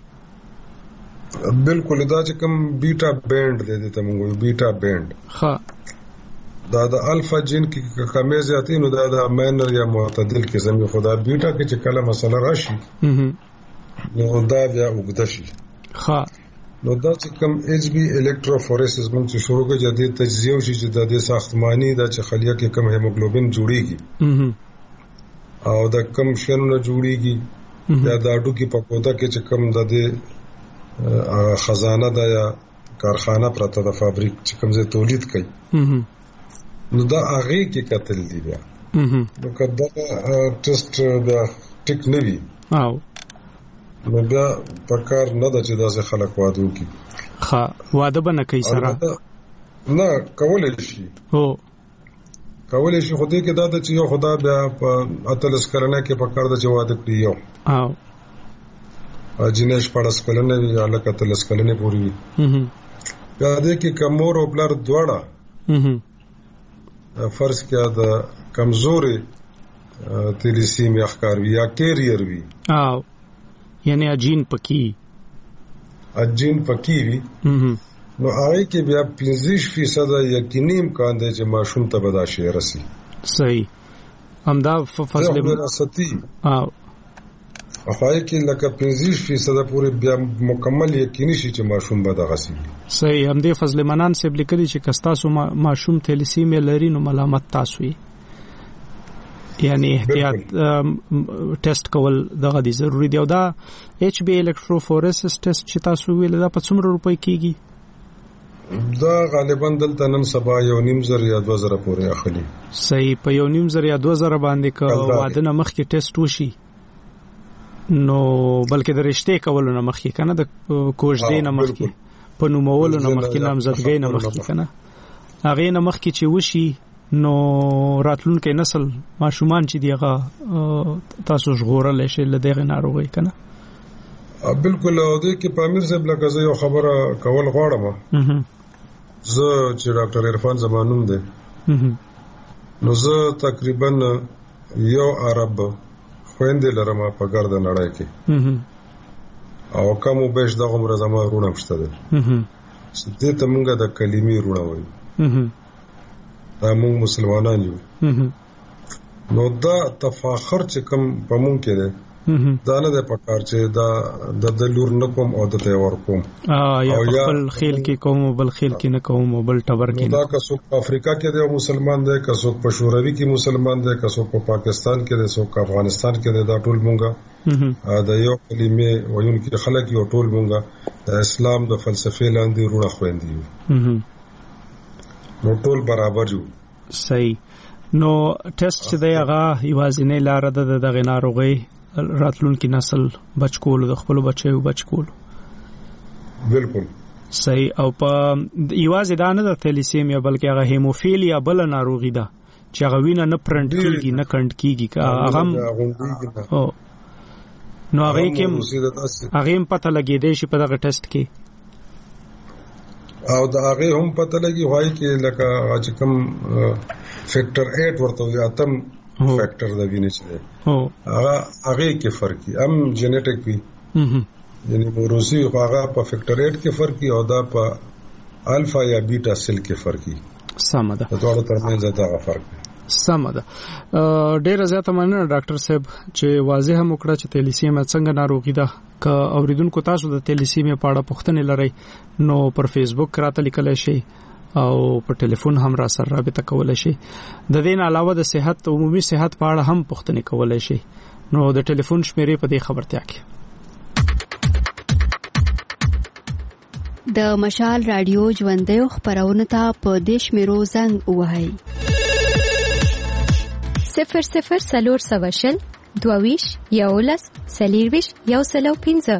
بالکل دا چې کوم بیٹا بینډ دی د تمغه بیٹا بینډ ها دا د الفا جین کې کمی زیاتی نو دا د ماینر یا معتدل قسم کې خدا بیٹا کې چې کله مسله راشي نو دا بیا وګد شي. ها نو دا چې کوم ایچ بی الکتروفورسس موږ چې شروع کړو جدي تجزیه شي چې د دې ساختماني دا چې خلیه کې کم هیموګلوبین جوړیږي او دا کم شنونه جوړیږي یا دا اډو کې پکودا کې چې کم د دې خزانه دا یا کارخانه پرته د فابریک چې کوم ځای تولید کوي نو دا هغه کې قتل دی بیا نو کدا ټیسټ دا ټیک نه وی او نو بیا پکار نه د چې داسې خلک واده وکړي. ها واده به نه کوي سره نه کولای شي هو کولای شي خو دې کې دا د چې یو خدا بیا په اتلس کلنه کې پکار د چې واده کړي یو او جنیش پړس کلنه وی الکه اتلس کلنه پوری وي بیا دې کې کمور او بلر دواړه فرض کیا د کمزوري تیلیسیمیا ښکار وی یا کیریئر وی او یعنی اجین پکی اجین پکی وی نو هغه کې بیا پنځه فیصد یقیني امکان دی چې ماشوم ته به دا شی رسی. صحیح. همدا فضل وراثتي او هغه کې لکه پنځه فیصد پورې بیا مکمل یقیني شي چې ماشوم به دا غسی. صحیح. همدې فضل منان صاحب لیکلي چې کستاسو ماشوم تیلیسیمیا لري نو ملامت تاسو وي، یعنی احتیاط ټیسټ کول دغه دي ضروری دی. او دا ایچ بی الکتروفورسس ټیسټ چې تاسو ویل دا په څومره روپۍ کیږي؟ دا غالبا دلته نن سبا یو نیم زر یا دوه زره پورې اخلي. صحیح. په یو نیم زر یا دوه زره باندې که واده نه مخکې ټیسټ وشي نو بلکې د رشتې کولو نه مخکې کنه د کوژدې نه مخکې په نومولو نه مخکې نامزدګۍ نه مخکې کنه هغه نه مخکې چې وشي نو راتلونکي نسل ماشومان چې دیغه تاسو ژغورل شي لدغه ناروغي کنه. بالکل. او دې کې پامیر صاحب لکه زه یو خبره کول غواړم. زه چې ډاکټر عرفان زمانوم دی نو زه تقریبا یو عرب خويندې لرم په ګرد نړۍ کې او کوم بهش دغه عمر زما رونه مشته ده دې ته مونږه د کلمې رونه وایي دا مونږ مسلمانان یو نو دا تفاخر چې کوم په مونږ کې ده دا نه د پکار چې دا د لور نه کوم او د تیور کوم او یا بل خیل کې کوم بل خیل کې نه کوم بل ټبر کې دا که څوک افریقا کې دی مسلمان دی که څوک په شوروي کې مسلمان دی که څوک په پاکستان کې دی څوک افغانستان کې دی دا ټول مونږه د یو کلمې وایونکي خلک یو ټول مونږه د اسلام د فلسفې لاندې رونه خويندي یو نو ټول برابر یو. صحیح. نو ټیسټ چې دی هغه یوازینی لار ده د دغه ناروغي راتلونکي نسل بچکول د خپل بچو بچکول. بالکل صحیح. او په یوازې دا نه د تیلیسیمیا بلکې هغه هیموفیلیا بل ناروغي ده چې هغه وینه نه پرنټ کیږي نه کند کیږي هغه او نو هغه کې هغه هم پته لګیدې شي په دغه ټیسټ کې او دا هغه هم پته لګي وای کې لکه چې کوم فیکٹر اټ ورته وي اتم فیکٹر د وینې چې هغه هغه کې فرق کی ام جینیټک وي یعنی موروثي هغه په فیکٹر اټ کې فرق کی او دا په الفا یا بیٹا سیل کې فرق کی. سم ده. دا ټول ترمنځ دا فرق سمه ده. ډیره زیاته مننه ډاکټر صاحب چې واضح هم وکړه چې تیلیسیمیا څنګه ناروغي ده. که اوریدونکو تاسو د تیلیسیمیا په اړه پوښتنې لرئ نو پر فیسبوک راته لیکلی شئ او په ټلیفون هم را سره رابطه کولای شئ. د دې نه علاوه د صحت عمومي صحت په اړه هم پوښتنې کولای شئ. نو د ټلیفون شمیرې په دې خبرتیا کې د مشال رادیو ژوندۍ خبرونه ته په دیش میرو زنګ وهاي صفر صفر سلور سواشل دویش یولس سلیرویش یو سلو پینزه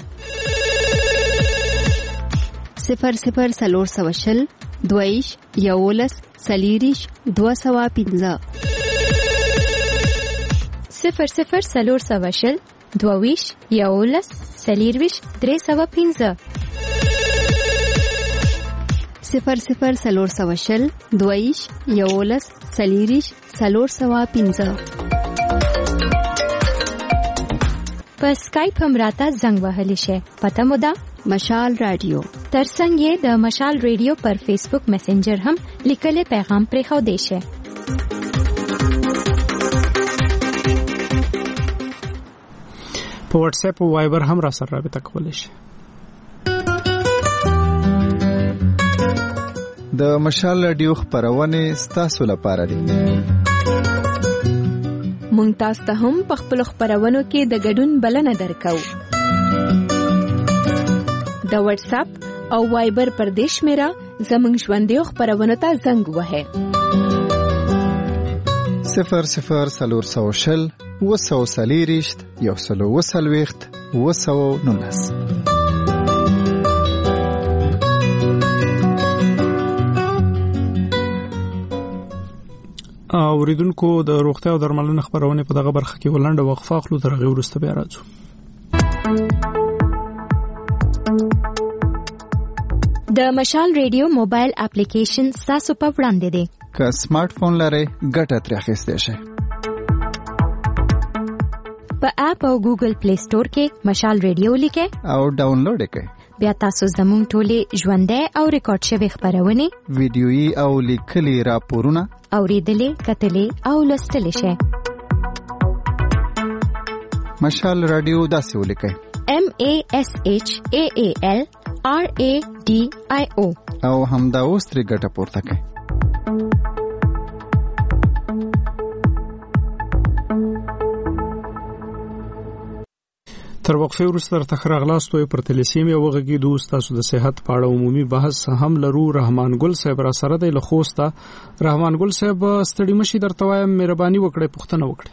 صفر صفر سلور سواشل دویش یولس سلیریش دو سوا پینزه صفر صفر سلور سواشل دویش یولس سلیرویش درې سوا پینزه صفر صفر سلور سواشل دویش یولس سلیریش سلور سوا پینزه. په اسکایپ هم راته زنګ وهلی شي. پته مو ده مشال رادیو. ترڅنګ یې د مشال رادیو پر فیسبوک میسنجر هم لیکلي پیغام پرې خو دی شي. په واتس اپ او وایبر هم را سره رابطه کولای شي. د مشال رادیو خبرونه ستاسو لپاره دي. مونږ تاسو ته هم په خپل خبرونو کې د ګډون بلنه درکو. د واتس اپ او وایبر پر دیش میرا زمونږ ژوندۍ خبرونه ته زنګ وهه. صفر صفر سلور سوشل وسو سلیریشت یو سلو وسلويخت وسو نونس. اوریدونکو د روغتیا او درملنې خبرونه په دغه برخه کې ولنډه وقفه اخلو، تر هغه وروسته بیا راځو. د مشال رادیو موبایل اپلیکیشن تاسو په وړاندې دی. که سمارټ فون لرئ ګټه ترې اخیستی شئ. په اپ او ګوګل پلی سٹور کې مشال رادیو لیکئ او ډاونلوډ کړئ. بیا تاسو زموږ ټولې ژوندۍ او ریکارډ شوی خبرونه ویډیويي او لیکلي راپورونه اوریدلې کتلې او لوستلې شئ. مشال رادیو داسې ولیکئ: M A S H A A L R A D I O او همدا اوس ترې ګټه پورته کړئ. تر وقفه وروسته تر تخراغلاستو پر تلیسیمیا وغږی دوست تاسو د صحت په اړه عمومي بحث هم لرو. رحمان ګل صاحب را سره دی له خوسته. رحمان ګل صاحب ستړي مشي درته وایم، مهرباني وکړئ پوښتنه وکړئ.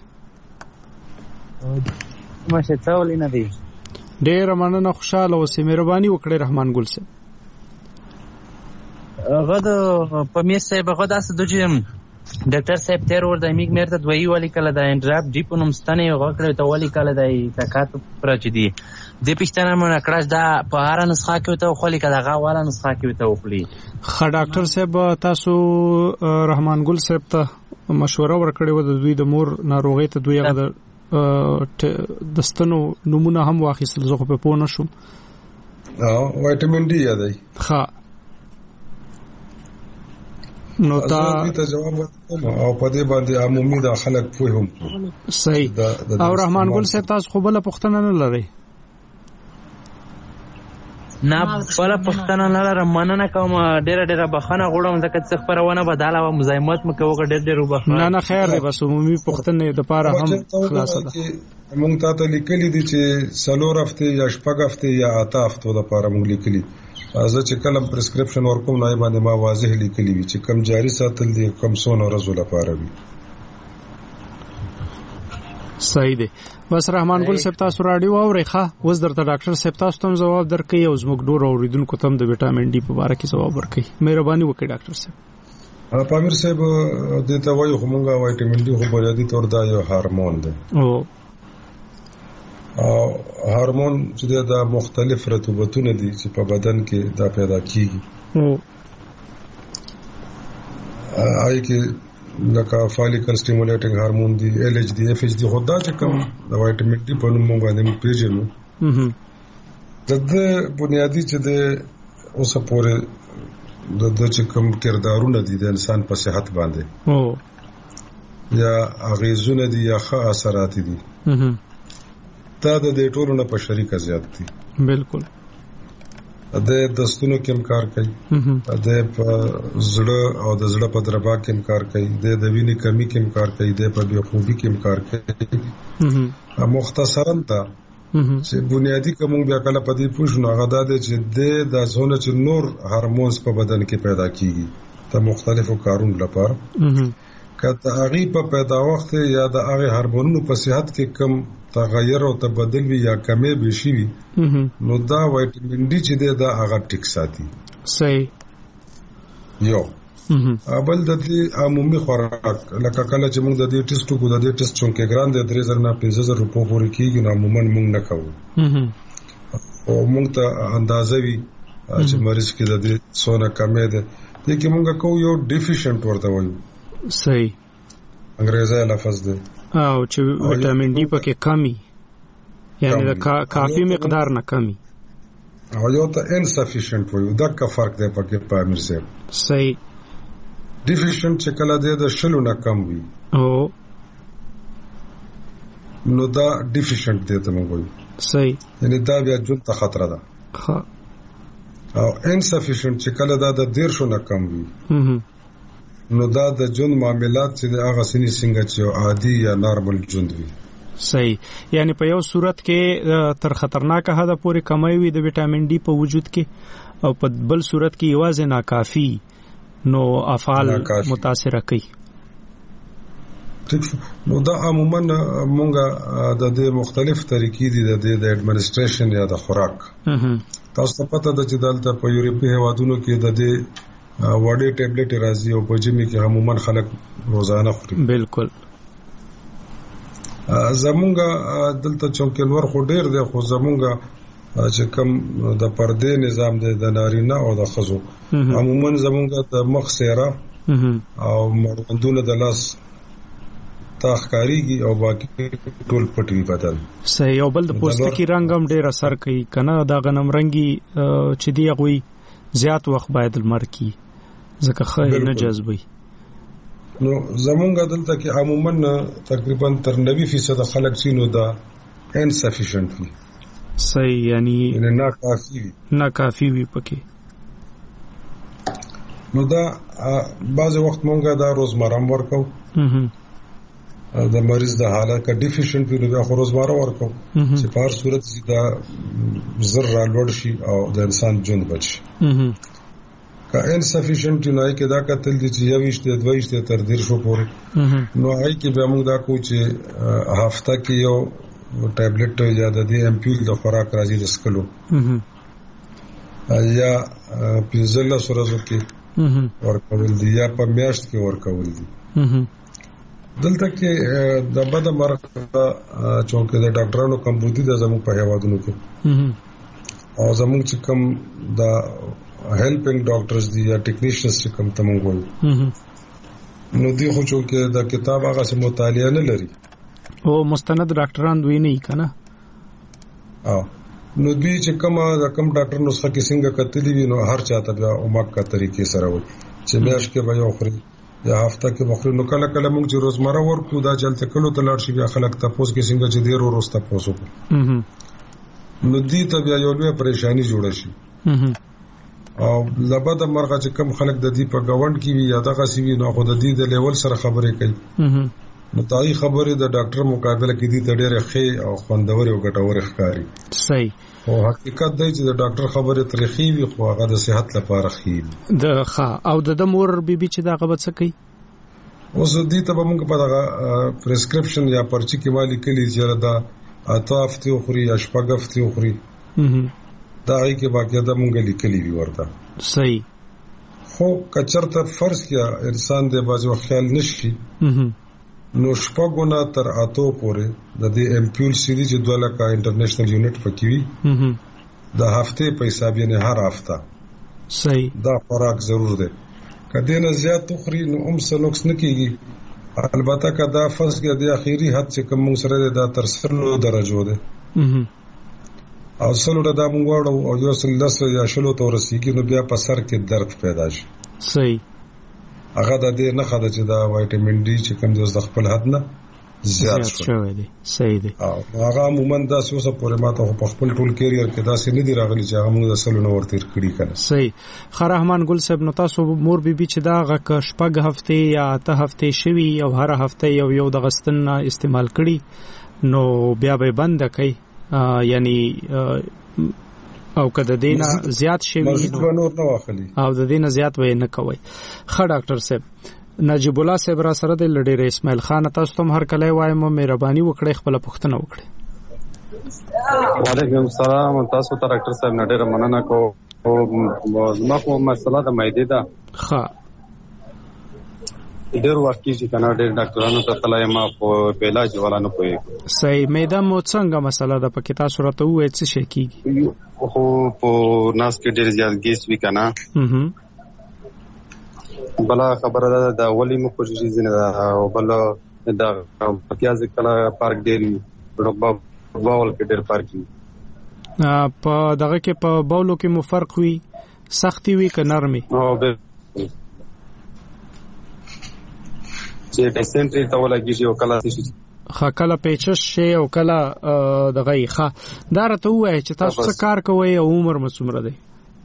ماشه څول نه دی. ډیر مننه، خوشاله اوسئ. مهرباني وکړئ رحمان ګل صاحب. غد په می صاحب غد اس د جیم ډاکټر صاحب تیر ور د میګ مرته دوی والی کله د انډراپ ډیپونم ستنه یو غکړې ته والی کله د تکات پرچدي د پښتنه مونږ کړه دا په هر نسخه کې ته خو لیکه دا غواړه نسخه کې ته وخلی. خ ډاکټر صاحب تاسو رحمان ګل صاحب ته مشوره ورکړې و د دوی د مور ناروغي ته دوی د دستنو نمونه هم واخیستل، زه خو په پوه نشم. اه وایټامین ډي یادای. ها نو تا ته جواب ورکوم او په دې باندې عمومي د خلک پوي هم صحیح. او رحمان ګل صاحب تاسو خو بل پښتنه نه لري؟ نه بل پښتنه نه لرم. مننه کوم، ډېر ډېر بخښنه غواړم ځکه چې خبرونه بداله او مزاحمت مکه وګ ډېر ډېر وبخښه. نه نه خیر دی، بس عمومي پښتنه د پاره هم خلاصه ده. مونږ ته لیکلي دي چې سلور هفته یا شپږ هفته یا اته هفته د پاره مونږ لیکلي. ازه چې کلم پرسکرپشن ورکوم نه باندې ما واضح لیکلی وي چې کم جاری ساتل دي کم سون ورځو لپاره وي. صحیح دی. بس رحمان ګل صاحب تاسو راډیو اورئ ښه. اوس درته ډاکټر صاحب تاسو ته جواب درکړي او زموږ ډور اوریدونکو ته د وټامین ډي په اړه کې جواب ورکړي. مهرباني وکړئ ډاکټر صاحب. پامیر صاحب د ته وایو کومه وټامین ډي خو بنیادی طور دا یو هورمون دی. او او هورمون چې دا مختلف رطوبتونه دي چې په بدن کې دا پیدا کیږي. او آی کې لکه فالیکل سټیمولیټینګ هورمون دی، ال ایچ دی، اف ایچ دی، خدا چې کوم د وټامین ډي په نوم باندې پیژنو. د بنیادی چې د اوس پورې د د چې کوم کردارونه دي د انسان په صحت باندې. او یا اغیزونه دي یا ښه اثرات دي دا د دې ټولو نه په شریکه زیات دي. بالکل. د دستونو کې کار کوي، د زړه او د زړه په دربا کې کار کوي، د وینې کمی کې کار کوي، د په بېخوبي کې کار کوي. مختصراً دا چې بنیادی کوم بیا کله په دې پوښتنه هغه دا دی چې د ځونه چې نور هورمونز په بدن کې پیدا کیږي د مختلفو کارونو لپاره کله هغه په پیدا وخت یا د هغه هورمونونو په صحت کې کم تغیر او تبدل وي یا کمی به شي نو دا وایټامین ډي چې دا هغه ټیک ساتي. صحیح. یو اول د دې عمومي خوراک لکه کله چې موږ د دې ټیسټ کو د دې ټیسټ چونکه ګران د درې زره نه پنځه زره روپو پورې کیږي نو عموما موږ نه کوو او موږ ته اندازه وي چې مریض کې د دې سونه کمې ده دې کې موږ کوو یو ډیفیشنت ورته وایو. صحیح. انګریزي لفظ ده او چې وټامین ډي پکې کمی یعنی د کافي مقدار نه کمی او یو ته انسفیشنت وایو دا کا فرق دی پکې په امیر صاحب. صحیح. ډیفیشنت چې کله د شلو نه کم وي او نو دا ډیفیشنت دی ته موږ وایو. صحیح. یعنی دا بیا جون ته خطر ده. ها او انسفیشنت چې کله دا د ډیر شو نه کم وي نو دا د جون معاملات چې هغه سني څنګه چې عادي یا نارمل جون وي. صحیح. یعنی په یو صورت کې تر خطرناک حد پورې کمی وي د وټامین ډي په وجود کې او په بل صورت کې یوازې ناکافي نو افعال متاثر کوي. نو دا عموما مونږه د دې مختلف طریقې دي د دې د اډمنسټریشن یا د خوراک. تاسو ته پته ده چې دلته په یورپی هیوادونو کې د دې وړې ټابلیټ راځي او په جمی کې عموما خلک روزانه خوري. بالکل. زمونږه دلته چونکلور خو ډیر دی خو زمونږه چې کوم د پردې نظام دی د نارینه او د ښځو عموما زمونږه د مخ سیره او مړوندونه د لاس تاخکاریږي او باقي ټول پټوي بدل. صحیح. او بل د پوستکي رنگ هم ډیر اثر کوي کنه دا غنم رنگي چې دی غوي زیات وخت باید لمر کی ځکه خیر نه جذبي. نو زمونږه دلته کې عموما تقریبا تر نوي فیصد خلک چې نو دا انسفیشنت وي. صحیح. یعنی نه کافي وي نه کافي وي پکې. نو دا بعض وخت مونږه دا روزمره ورکو د مریض د حالت کا ډیفیشنت وي نو خو روزمره ورکو چې په هر صورت چې دا زر را لوړ شي او د انسان جون بچي. کا انسفیشنت نه کې دا کتل دي چې یو وشته دوه وشته تر ډیر شو پورې نو هاي کې به موږ دا کو چې هفته کې یو ټابلیټ یا د دې امپیول د خوراک راځي د سکلو یا پنځله سورزو کې ورکول دي یا په میاشت کې ورکول دي. دلته کې د بد مرګ چونکه د ډاکټرانو کمبودي د زموږ په هیوادونو کې او زموږ چې کوم د هیلپینګ ډاکټرز دي یا ټیکنیشنز چې کوم تمون وایي نو دی خو چې د کتاب هغه سم مطالعه نه لري او مستند ډاکټران دوی نه کنا اه نو دوی چې کوم د کوم ډاکټر نسخه کې څنګه کتلی وي نو هر چاته بیا اومکه طریقې سره وي چې میاش کې به یو خوري یا هفته کې مخري نو کله کله موږ چې روزمره ورکو دا چلته کلو ته لاړ شي بیا خلک تاسو کې څنګه چې ډیر ورسته پوسو نو دې ته بیا یو لوی پریشانی جوړه شي او لبد مرغه چې کم خلک د دې په گاوند کې وي یا دغه سی وي نو خو د دې د لیول سره خبرې کوي نو تای خبره د ډاکټر مقابله کې دي د ډېر ښه او خوندور او ګټور ښکاری. صحیح. او حقیقت دی چې د ډاکټر خبره تاریخي وي خو هغه د صحت لپاره ښه د ښه او د مور بیبي چې دا غوښت سکی اوس دې ته موږ په دغه پرسکرپشن یا پرچی کې مالي کلی چې دا اطاف ته خوري یا شپږ ته خوري دا هي کې باقاعده مونږ لیکلي وي ورته. صحیح. خو کچرته فرض کیا انسان د بازو خیال نشي نو شپږونه تر اتو پورې د دې امپیول سری چې دوه لکه انټرنیشنل یونټ پکوي د هفته په حساب یې نه هر هفته. صحیح. دا خوراک ضرور ده کله نه زیات تخري نو هم سلوکس نه کیږي البته کدا فرض کې د اخیری حد چې کوم سره د تر سلو درجو ده او سلو دا موږ وړو او یو سل لس یا شلو تورسيږي نو بیا په سر کې درد پیدا شي. صحیح. هغه د دې نه خاله چې دا وایټامین ډي چې کوم د خپل حد نه زیات شوی دی. صحیح دی. هغه عموما دا اوسه پورې ماته په خپل ټول کیریئر کې دا سې نه دی راغلی چې هغه موږ د سلونو ورتیر کړی کنه. صحیح. خرحمان ګل صاحب نو تاسو مور بي بي چې دا غ شپږ هفته یا اته هفته شوي او هر هفته یو یو د غستن استعمال کړي نو بیا به بند کړي یعنی او کده دینه زیات شوي نو نور نه واخلي او د دینه زیات وای نه کوي. خ ډاکټر صاحب نجیب الله صاحب را سره د لډیر اسماعیل خان تاسو ته هر کله وایم مهرباني وکړئ خپل پوښتنه وکړئ. وعلیکم السلام. تاسو ته ډاکټر صاحب نډیر مننه کوم. ما خو مسله د معدې ده. ښه ډیر وخت کې کنه ډیر ډاکټرانو ته تلای ما په علاج ولا نه کوي. صحیح. معده مو څنګه مسله ده پکې تاسو راته وایي څه شي کیږي؟ خو په ناس کې ډیر زیات ګیس وی کنه. اها بلا خبره ده د اولی مو کوشش زنه ده او بل د پیاز کله پارک ډیر ربا باول کې ډیر پارک په دغه کې په باولو کې مو فرق وي سختي وي که نرمي؟ او به چې ډیسنټری ته ولګي او کله شي خا کله پیچش شي او کله دغه ښه دا راته وایي چې تاسو څه کار کوئ او عمر مو څومره دی؟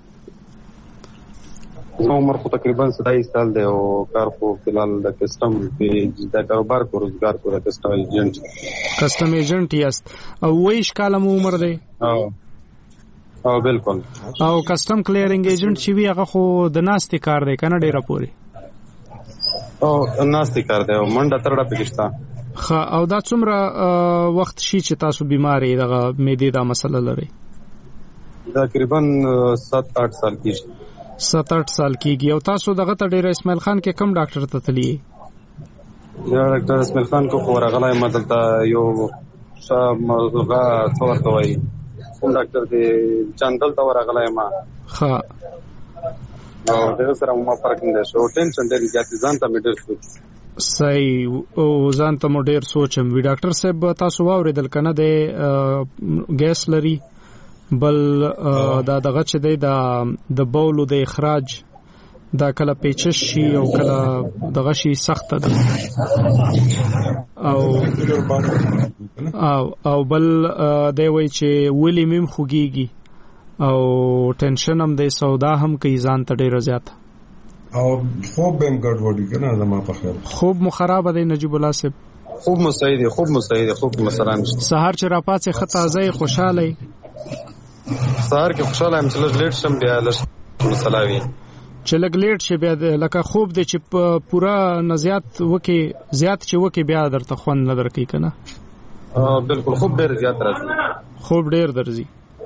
عمر خو تقریبا ستایس سال دی او کار خو فلحال د کسٹم په د کاروبار کو روزګار کو د کسٹم ایجنټ کسٹم ایجنټ یاست او وایش کاله مو عمر دی؟ او او بالکل. او کسٹم کلیرینګ ایجنټ چې وی هغه خو د ناستي کار دی کنه ډیره پوری؟ او ناستي کار دی او منډه ترډه پکښتا. خا او دا څومره وخت شي چې تاسو بیماری دغه معدې دا مسله لري؟ تقریبا سات آٹھ سال کېږي. سات آٹھ سال کېږي. او تاسو دغه ته ډیر اسماعیل خان کې کوم ډاکټر ته تللی؟ یا ډاکټر اسماعیل خان کو خو راغلی ما دلته یو ښه موضوعه څه ورته وایي کوم ډاکټر دی چاندل ته ورغلی ما. ښه. او دغه سره ما فرق نه دی شو. ټینشن ډېر زیات ځان ته مې ډېر سوچ. صحیح. او ځان ته مو ډېر سوچم وي. ډاکټر صاحب تاسو واورېدل که نه دی ګیس لري بل دا دغه چې دی د بولو د اخراج دا کله پیچش شي او کله دغه شي سخته ده او او او بل دی وایي چې ولې میم خوږیږي او ټینشن هم دی سودا هم کوي ځان ته ډېره زیاته او خوب به هم ګډوډي که نه زما په خیال خوب مو خرابه دی نجیب الله صاحب؟ خوب مو صحیح دی. خوب مو صحیح دی. خوب مسله نشته. سهار چې راپاڅې ښه تازه خوشحاله یې؟ سهار کې خوشاله یم چې لږ لیټ شم بیا لږ مسله وي چې لږ لیټ شي بیا لکه خوب دی چې پوره نه زیات وکې زیات چې وکې بیا درته خوند نه درکوي که نه؟ بالکل خوب ډېر زیات راځي. خوب ډېر درځي.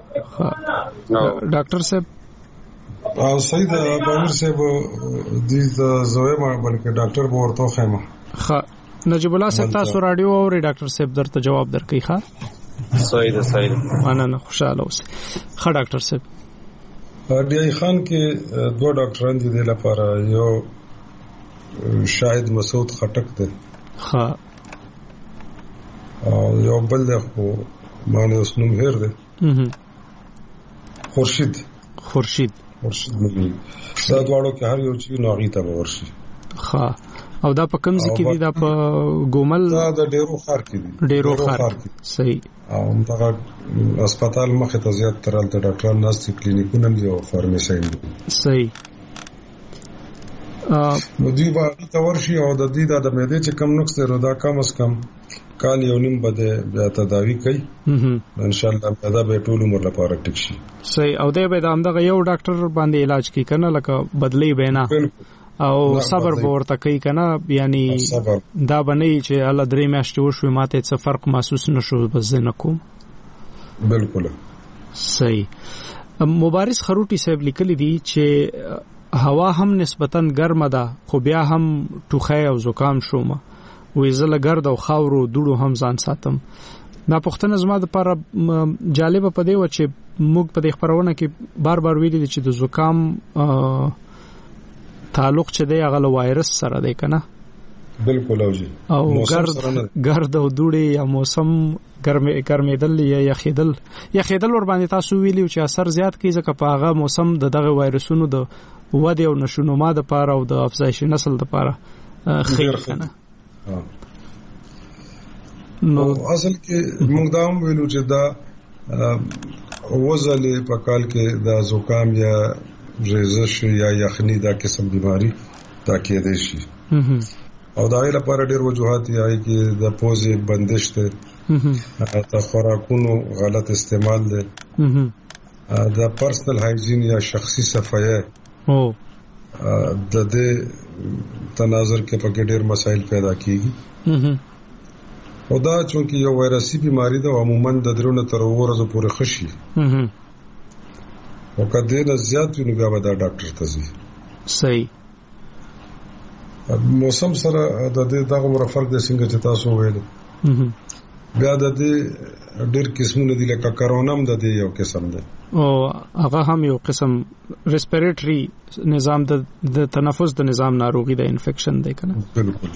ډاکټر صاحب صحیح ده بامیر صاحب دې ته زویم بلکې ډاکټر به ورته وښیم. ښه. نجیب الله صاحب تاسو راډیو اورئ ډاکټر صاحب درته جواب درکوي. ښه صحیح ده. صحیح ده. مننه. خوشاله اوسئ. ښه ډاکټر صاحب ډي آی خان کې دوه ډاکټران دي د لپاره یو شاهد مسعود خټک دی. ښه. او یو بل دی خو مانه اوس نوم هیر دی. خورشید خورشید خورشید نوم دا دواړو کې هر یو چې نو هغې ته به ورشي. ښه. او دا په کوم ځای کې دي؟ دا په ګومل؟ دا د ډیرو ښار کې دي. ډیرو ښار کې. صحیح. او دغه هسپتال مخې ته زیات تر هلته ډاکټران ناست دي کلینیکونه هم دي او فارمیسۍ هم دي. صحیح. نو دوی به هغې ته ورشي او د دوی دا د معدې چې کم نقص دی نو دا کم از کم کال یو نیم به دی بیا تداوي کوي انشاءالله دا به ټول عمر لپاره ټیک شي. صحیح. او دی به د همدغه یو ډاکټر باندې علاج کوي که نه لکه بدلی به نه او صبر به ورته کوي که نه یعنی دا به نه چې الله درې میاشتې وشوې ماته څه فرق محسوس نه شو بس زه نه کوم. بالکل صحیح. مبارز خروټي صاحب لیکلی دي چې هوا هم نسبتاً ګرمه ده خو بیا هم ټوخی او زکام شومه وې زه له ګرد او خاورو دوړو هم ځان ساتم. دا پوښتنه زما دپاره جالبه په دې وه چې موږ په دې خپرونه کې بار بار ویلي دي چې د زکام تعلق چې دی هغه له وایرس سره دی که نه؟ بالکل اوجي. او ګرد ګرد او دوړې یا موسم ګرمېدل یا یخېدل یخېدل ور باندې تاسو ویلي چې اثر زیات کوي ځکه په هغه موسم د دغه وایرسونو د وده او نشونما د پاره او د افزایش نسل د پاره خیر کنه. نو اصل کې موږ دا هم ویلو چې دا وزل په کال کې دا زکام یا ریزش یا یخنی دا قسم بیماری دا کېدای شي او دا غیر لپاره ډېر وجوهات یې کې د پوزې بندش ته د خوراکونو غلط استعمال دی د پرسنل هایجین یا شخصي صفایي او د دې تناظر کې په ډېر مسایل پیدا کیږي او دا چونکه یو وایرسي بیماری ده عموما د درونه تر ورځې پورې خشي او کله نه زیات وي نو بیا به دا ډاکټر ته ځي. صحیح. موسم سره د دې دغه مرفرق د څنګه چې تاسو ویل بیا د دې ډېر قسمونه دي لکه کرونا هم د دې یو قسم ده او هغه هم یو قسم ریسپیریټری نظام د تنفس د نظام ناروغي د انفیکشن دی کنه. بالکل.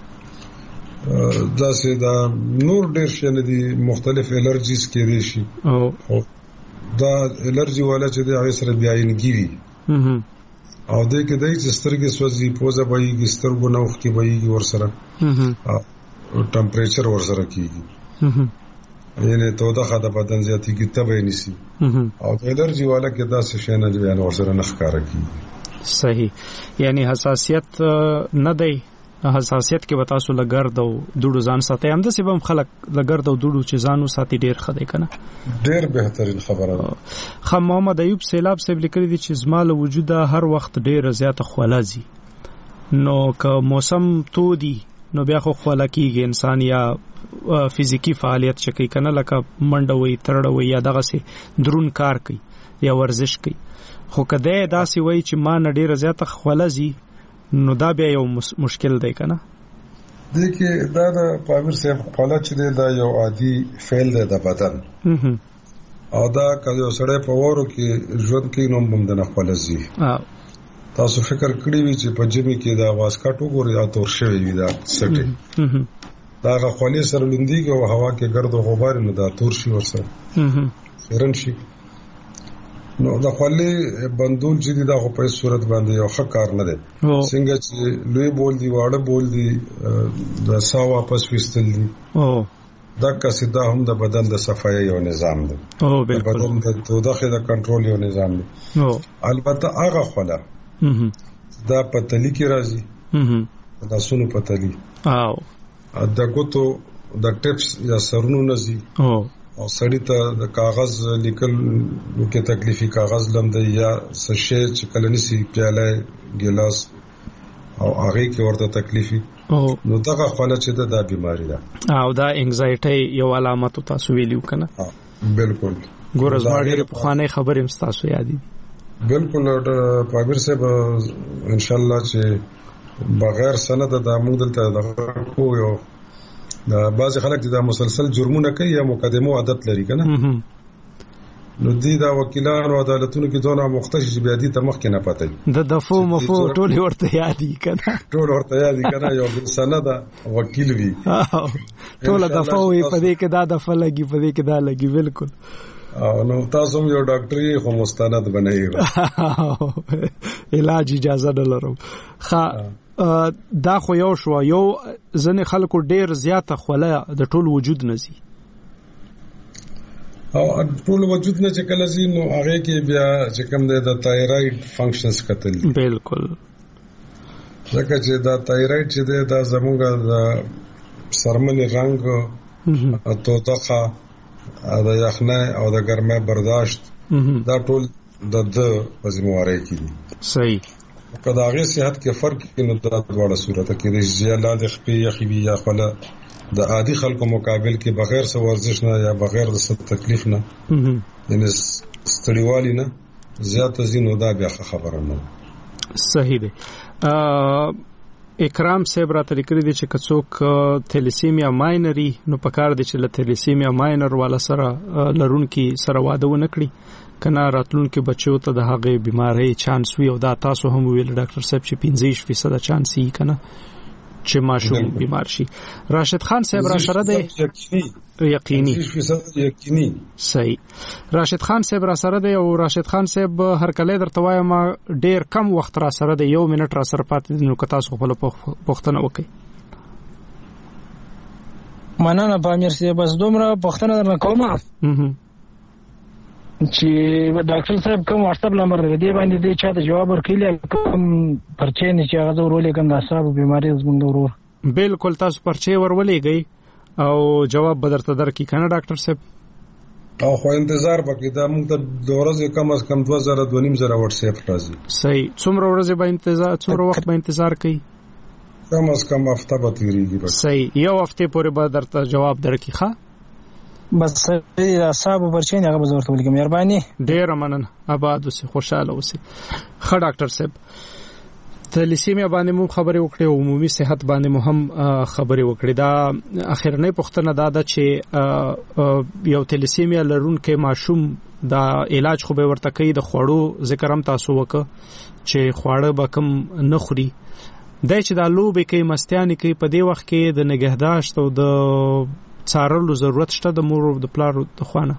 دا سه دا نور ډېر شي نه دي مختلف الرجیز کې دي شي او دا الرجی والا چې د هغه سره بیاینګي وي او دې کې دای چې سترګې سوځي پوزه بایي سترګو نوخ کې بایي ور سره او ټمپریچر ور سره کیږي یعنی توده د بدن زیاتی کې تبه نيسي او د الرجی والا کې دا څه شي نه دی ور سره نخکاره کیږي. صحیح. یعنی حساسیت نه دی، حساسیت کې وتا سو لګرد او دوړو ځان ساتي هم د سبب خلک لګرد او دوړو چې ځانو ساتي ډیر خدای کنه. ډیر بهترین خبره ده. خو محمد ایوب سیلاب صاحب لیکلي دي چې زماله وجوده هر وخت ډیر زیاته خولازي نو که موسم تو دی نو بیا خو خوله کیږي انسان یا فزیکی فعالیت چکی کنه لکه منډه وي ترړه وي یا دغه سي درون کار کوي یا ورزش کوي خو کده داسي وای چې ما نه ډیر زیاته خولازي نو دا بیا یو مشکل دی کنه. دغه دا د پامیر صاحب خپل چې دا یو عادي فعل دی د بدن او دا کله سره په ورو کې ژوند کې نوم بم د خپلزي. تاسو فکر کړی وی چې په جمی کې دا आवाज کاټو ګوري یا تور شوی وي دا سټي دا غوړې سره لندېږي او هوا کې ګرد او غبار نه دا تور شي ورسره خیرن شي نو دا خپلې بندول چې دا په صورت باندې یو ښه کار نه دی څنګه چې لوی بول دی واړه بول دی دا سا واپس وستل دي او دا کسیدا هم د بدن د صفایي یو نظام دی او بالکل بدن د توده د کنټرول یو نظام دی او البته هغه خلا دا پتلی کې راځي دا سونو پتلی او د ګوتو د ټپس یا سرونو نزي او او سړی ته د کاغذ لیکل کې تکلیفي کاغذ لمده یا سشه چې کله نسی پیاله ګلاس او هغه کې ورته تکلیفي نو دغه خپل چې دا بیماری ده او دا انګزایټي یو علامت تاسو ویلو کنه. بالکل. ګورز باندې په خوانه خبرې مستاسو یادې بالکل پامیر صاحب ان شاء الله چې بغیر سند د موږ دلته دغه کو یو دا بعض خلک چې دا مسلسل جرمونه کوي یا مقدمو عادت لري کنه نو دي دا وکیلان او عدالتونو کې دونه مختص چې بیا دي ته مخ کې نه پاتې د دفو مفو ټول ورته یادي کنه ټول ورته یادي کنه یو سند وکیل وی ټول دفو وي په دې کې دا دفه لګي په دې کې دا لګي بالکل او نو تاسو یو ډاکټري خو مستند بنئ علاج اجازه نه لرم. خا دا خو یو شو یو ځنې خلکو ډیر زیاته خوله د ټول وجود نزي او ټول وجود نه چې کله زی نو هغه کې بیا چې کوم د تایراید فنکشنز کتل بالکل ځکه چې دا تایراید چې دا زموږ د سرمنې رنگ او توتخه او د یخنه او د ګرمه برداشت دا ټول د د وزمواري کې دي. صحیح. کله هغه صحت کې فرق کې نو د ډوړه صورت کې د زیاله د خپې یخوي یا خپل د عادي خلکو مقابل کې بغیر څه ورزش نه یا بغیر د څه تکلیف نه یعنی ستړیوالي نه زیات زینو دا بیا خبره نه. صحیح دی. اکرام صاحب را تلکري دي چې کڅوک تھیلیسیمیا ماینري نو پکار دي چې له تھیلیسیمیا ماینر والا سره لرون کې سره واده و نکړي کنه راتلون کې بچو ته د هغه بیماری چانس وي او دا تاسو هم ویل ډاکټر صاحب چې پنځه فیصد چانس یې کنه چې ماشوم بیمار شي. راشد خان صاحب را سره دی یقیني یقیني صحیح. راشد خان صاحب را سره دی او راشد خان صاحب هر کله درته وایم ډیر کم وخت را سره دی، یو منټ را سره پاتې دی، نو که تاسو خپل پوښتنه وکړئ. مننه پامیر صاحب، بس دومره پوښتنه درنه کومه چې ډاکټر صاحب کوم واتس اپ نمبر دی باندې دی چاته جواب ورکړي کوم پرچې نه چې هغه ورولې کوم د اعصاب بیماری زموږ ورور. بالکل تاسو پرچې ورولېږئ او جواب بدرته درکې کنه ډاکټر صاحب. او خو انتظار وکړئ، دا موږ ته د ورځې کم از کم دوه زره دوه نیم زره واتس اپ راځي. صحیح. څومره ورځې به انتظار څومره وخت به انتظار کوي؟ کم از کم هفته به تیریږي. بس صحیح، یو هفته پورې به درته جواب درکې. ښه بس اعصاب پرچې نه هغه به ورته ولیکم. مهرباني ډېره مننه، آباد اوسئ، خوشاله اوسئ. ښه ډاکټر صاحب، تلیسیمیا باندې مو خبرې وکړې او عمومي صحت باندې مو هم خبرې وکړې. دا اخرنۍ پوښتنه دا ده چې یو تلیسیمیا لرونکی ماشوم دا علاج خو به ورته کوي، د خوړو ذکر هم تاسو وکړه چې خواړه به کم نه خوري. دا چې دا لوبې کوي، مستیانې کوي، په دې وخت کې د نگهداشت او د څارلو ضرورت شته د مور او د پلار د خوانه؟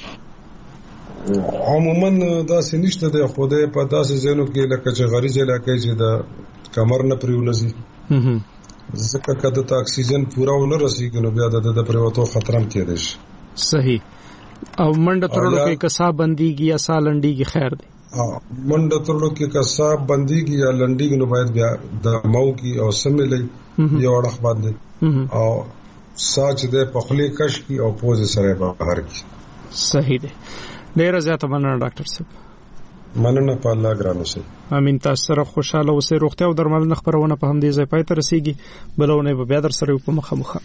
عموما داسې نشته دی، خو د په داسې ځینو کې لکه چې غریزه علاقې چې د کمر نه پریونځي ځکه کده ته اکسیجن پورا ونه رسیږي نو بیا د د پریوتو خطر هم کېدای شي. صحیح. او منډه ترلو کې کسا بنديږي یا سا لنډيږي خیر دی؟ منډه ترلو کې کسا بنديږي یا لنډيږي نو باید بیا د مو کې او سملې یو اړخ باندې او ساج دې په خلی کش کی او پوز سره بهر کی. صحیح دی. ډیره زیاته مننه ډاکټر صاحب. مننه په الله ګران اوسئ. امین. تاسو سره خوشاله اوسئ. روغتیا او درملنه خبرونه په همدې ځای پای ته رسیږي. بلونه به بیا در سره په مخه مخه.